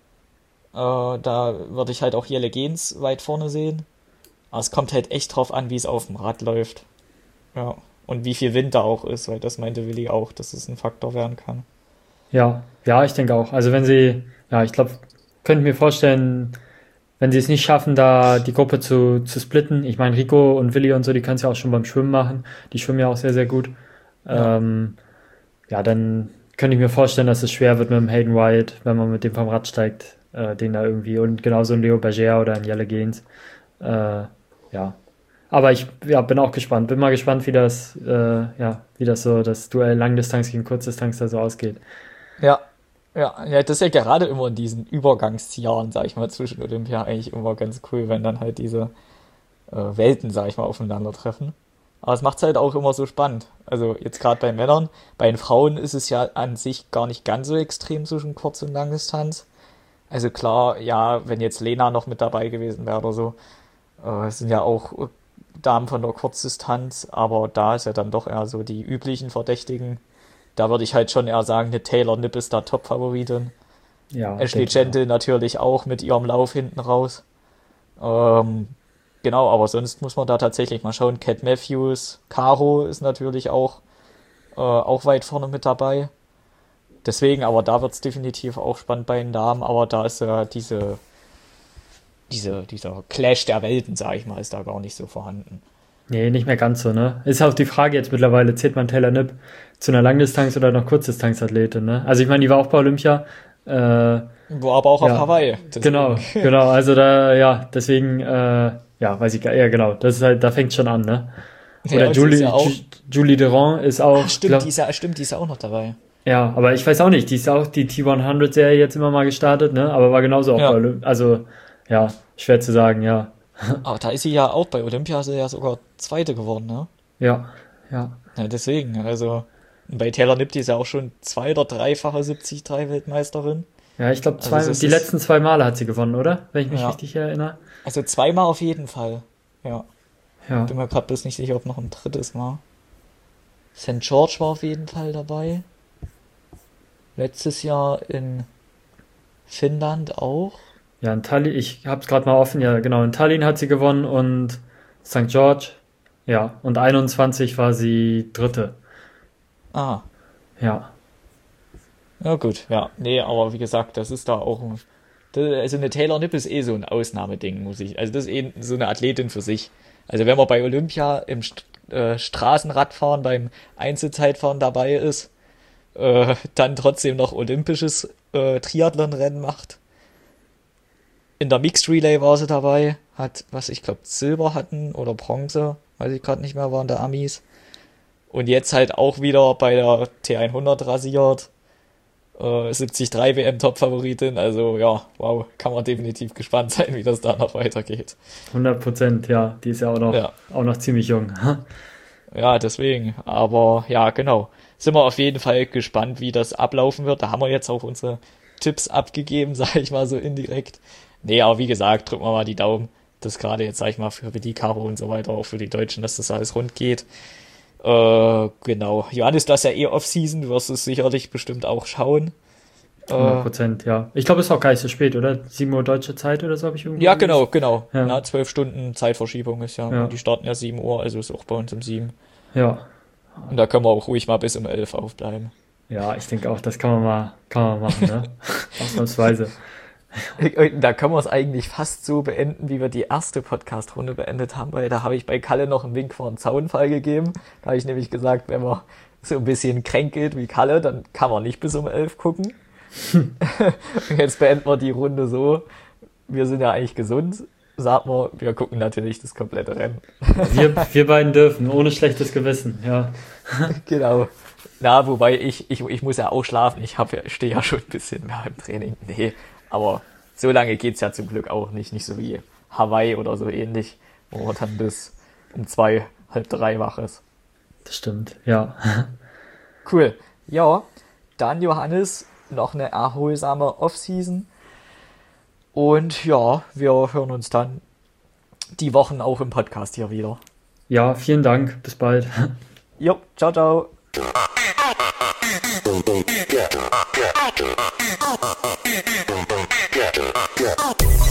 Äh, da würde ich halt auch Jelle Gens weit vorne sehen. Aber es kommt halt echt drauf an, wie es auf dem Rad läuft. Ja. Und wie viel Wind da auch ist, weil das meinte Willi auch, dass es ein Faktor werden kann. Ja, ja, ich denke auch. Also wenn sie, ja, ich glaube, könnte mir vorstellen, wenn sie es nicht schaffen, da die Gruppe zu, zu splitten. Ich meine, Rico und Willi und so, die können es ja auch schon beim Schwimmen machen. Die schwimmen ja auch sehr, sehr gut. Ja. Ähm, ja, dann könnte ich mir vorstellen, dass es schwer wird mit dem Hayden White, wenn man mit dem vom Rad steigt, äh, den da irgendwie, und genauso ein Leo Berger oder ein Jelle Gens. Äh, ja. Aber ich ja, bin auch gespannt. Bin mal gespannt, wie das, äh, ja, wie das so, das Duell Langdistanz gegen Kurzdistanz da so ausgeht. Ja, ja, ja, das ist ja gerade immer in diesen Übergangsjahren, sag ich mal, zwischen Olympia eigentlich immer ganz cool, wenn dann halt diese äh, Welten, sag ich mal, aufeinandertreffen. Aber es macht's halt auch immer so spannend. Also jetzt gerade bei Männern, bei den Frauen ist es ja an sich gar nicht ganz so extrem zwischen Kurz- und Langdistanz. Also klar, ja, wenn jetzt Lena noch mit dabei gewesen wäre oder so, äh, es sind ja auch Damen von der Kurzdistanz, aber da ist ja dann doch eher so die üblichen Verdächtigen. Da würde ich halt schon eher sagen, eine Taylor Knipp ist da Top-Favoritin. Ja, Ashley denke ich auch. Gentle natürlich auch mit ihrem Lauf hinten raus. Ähm, genau, aber sonst muss man da tatsächlich mal schauen. Cat Matthews, Caro ist natürlich auch, äh, auch weit vorne mit dabei. Deswegen, aber da wird's definitiv auch spannend bei den Damen, aber da ist ja diese, diese, dieser Clash der Welten, sag ich mal, ist da gar nicht so vorhanden. Nee, nicht mehr ganz so, ne? Ist auch die Frage jetzt mittlerweile, zählt man Taylor Knipp zu einer Langdistanz- oder noch Kurzdistanzathletin, ne? Also ich meine, die war auch bei Olympia. Äh, War aber auch auf ja, Hawaii. Deswegen. genau, genau. Also da, ja, deswegen, äh, ja, weiß ich gar ja, genau. Das ist halt, da fängt schon an, ne? Ja, Oder und sie Julie, ist ja auch- Ju- Julie Durand ist auch, Ach, stimmt, glaub- die ist ja, stimmt, die ist ja auch noch dabei. ja, aber ich weiß auch nicht, die ist auch die T hundert-Serie jetzt immer mal gestartet, ne? Aber war genauso auch Ja. bei Olymp also, ja, schwer zu sagen, ja. Aber da ist sie ja auch bei Olympia, ist sie ja sogar Zweite geworden, ne? Ja, ja. Ja, deswegen, also bei Taylor Knipp, die ist ja auch schon zwei- oder dreifache siebzig drei Weltmeisterin. Ja, ich glaube, zwei, Also das die ist- letzten zwei Male hat sie gewonnen, oder? Wenn ich mich Ja. richtig erinnere. Also zweimal auf jeden Fall. Ja, Ja. bin mir gerade bloß nicht sicher, ob noch ein drittes war. Saint George war auf jeden Fall dabei. Letztes Jahr in Finnland auch. Ja, in Tallinn, ich hab's gerade mal offen, ja, genau, in Tallinn hat sie gewonnen und Sankt George, ja, und einundzwanzig war sie Dritte. Ah, Ja, ja gut, ja. Nee, aber wie gesagt, das ist da auch ein, das, also eine Taylor Knipp ist eh so ein Ausnahmeding, muss ich. Also das ist eh so eine Athletin für sich. Also wenn man bei Olympia im St äh, Straßenradfahren beim Einzelzeitfahren dabei ist, äh, dann trotzdem noch olympisches äh, Triathlonrennen macht. In der Mixed Relay war sie dabei, hat, was ich glaube, Silber hatten oder Bronze, weiß ich gerade nicht mehr, waren der Amis. Und jetzt halt auch wieder bei der T hundert rasiert. Äh, siebzig drei W M-Top-Favoritin. Also ja, wow, kann man definitiv gespannt sein, wie das da noch weitergeht. hundert Prozent, ja, die ist ja auch noch, Ja. auch noch ziemlich jung. Ja, deswegen. Aber ja, genau. Sind wir auf jeden Fall gespannt, wie das ablaufen wird. Da haben wir jetzt auch unsere Tipps abgegeben, sag ich mal so indirekt. Nee, aber wie gesagt, drücken wir mal die Daumen, dass gerade jetzt, sag ich mal, für die Caro und so weiter, auch für die Deutschen, dass das alles rund geht. Äh, genau. Johannes, das ist ja eh Off-Season, du wirst es sicherlich bestimmt auch schauen. hundert Äh, Prozent, ja. Ich glaube, es ist auch gar nicht so spät, oder? sieben Uhr deutsche Zeit oder so habe ich irgendwo ja, gelesen. genau, genau. Ja. Na, zwölf Stunden Zeitverschiebung ist ja. Ja. Die starten ja sieben Uhr, also ist auch bei uns um sieben. Ja. Und da können wir auch ruhig mal bis um elf aufbleiben. Ja, ich denke auch, das kann man mal, kann man machen, ne? Ausnahmsweise. Da können wir es eigentlich fast so beenden, wie wir die erste Podcast-Runde beendet haben, weil da habe ich bei Kalle noch einen Wink vor einen Zaunfall gegeben. Da habe ich nämlich gesagt, wenn man so ein bisschen kränkelt wie Kalle, dann kann man nicht bis um elf gucken. Und jetzt beenden wir die Runde so. Wir sind ja eigentlich gesund. Sagt man, wir gucken natürlich das komplette Rennen. Wir, wir beiden dürfen, ohne schlechtes Gewissen, ja. Genau. Na, wobei ich, ich, ich muss ja auch schlafen. Ich habe ja, stehe ja schon ein bisschen mehr im Training. Nee, aber so lange geht's ja zum Glück auch nicht. Nicht so wie Hawaii oder so ähnlich, wo man dann bis um zwei, halb drei wach ist. Das stimmt, ja. Cool. Ja, dann Johannes, noch eine erholsame Off-Season. Und ja, wir hören uns dann die Wochen auch im Podcast hier wieder. Ja, vielen Dank. Bis bald. Jo, ciao, ciao. Yeah.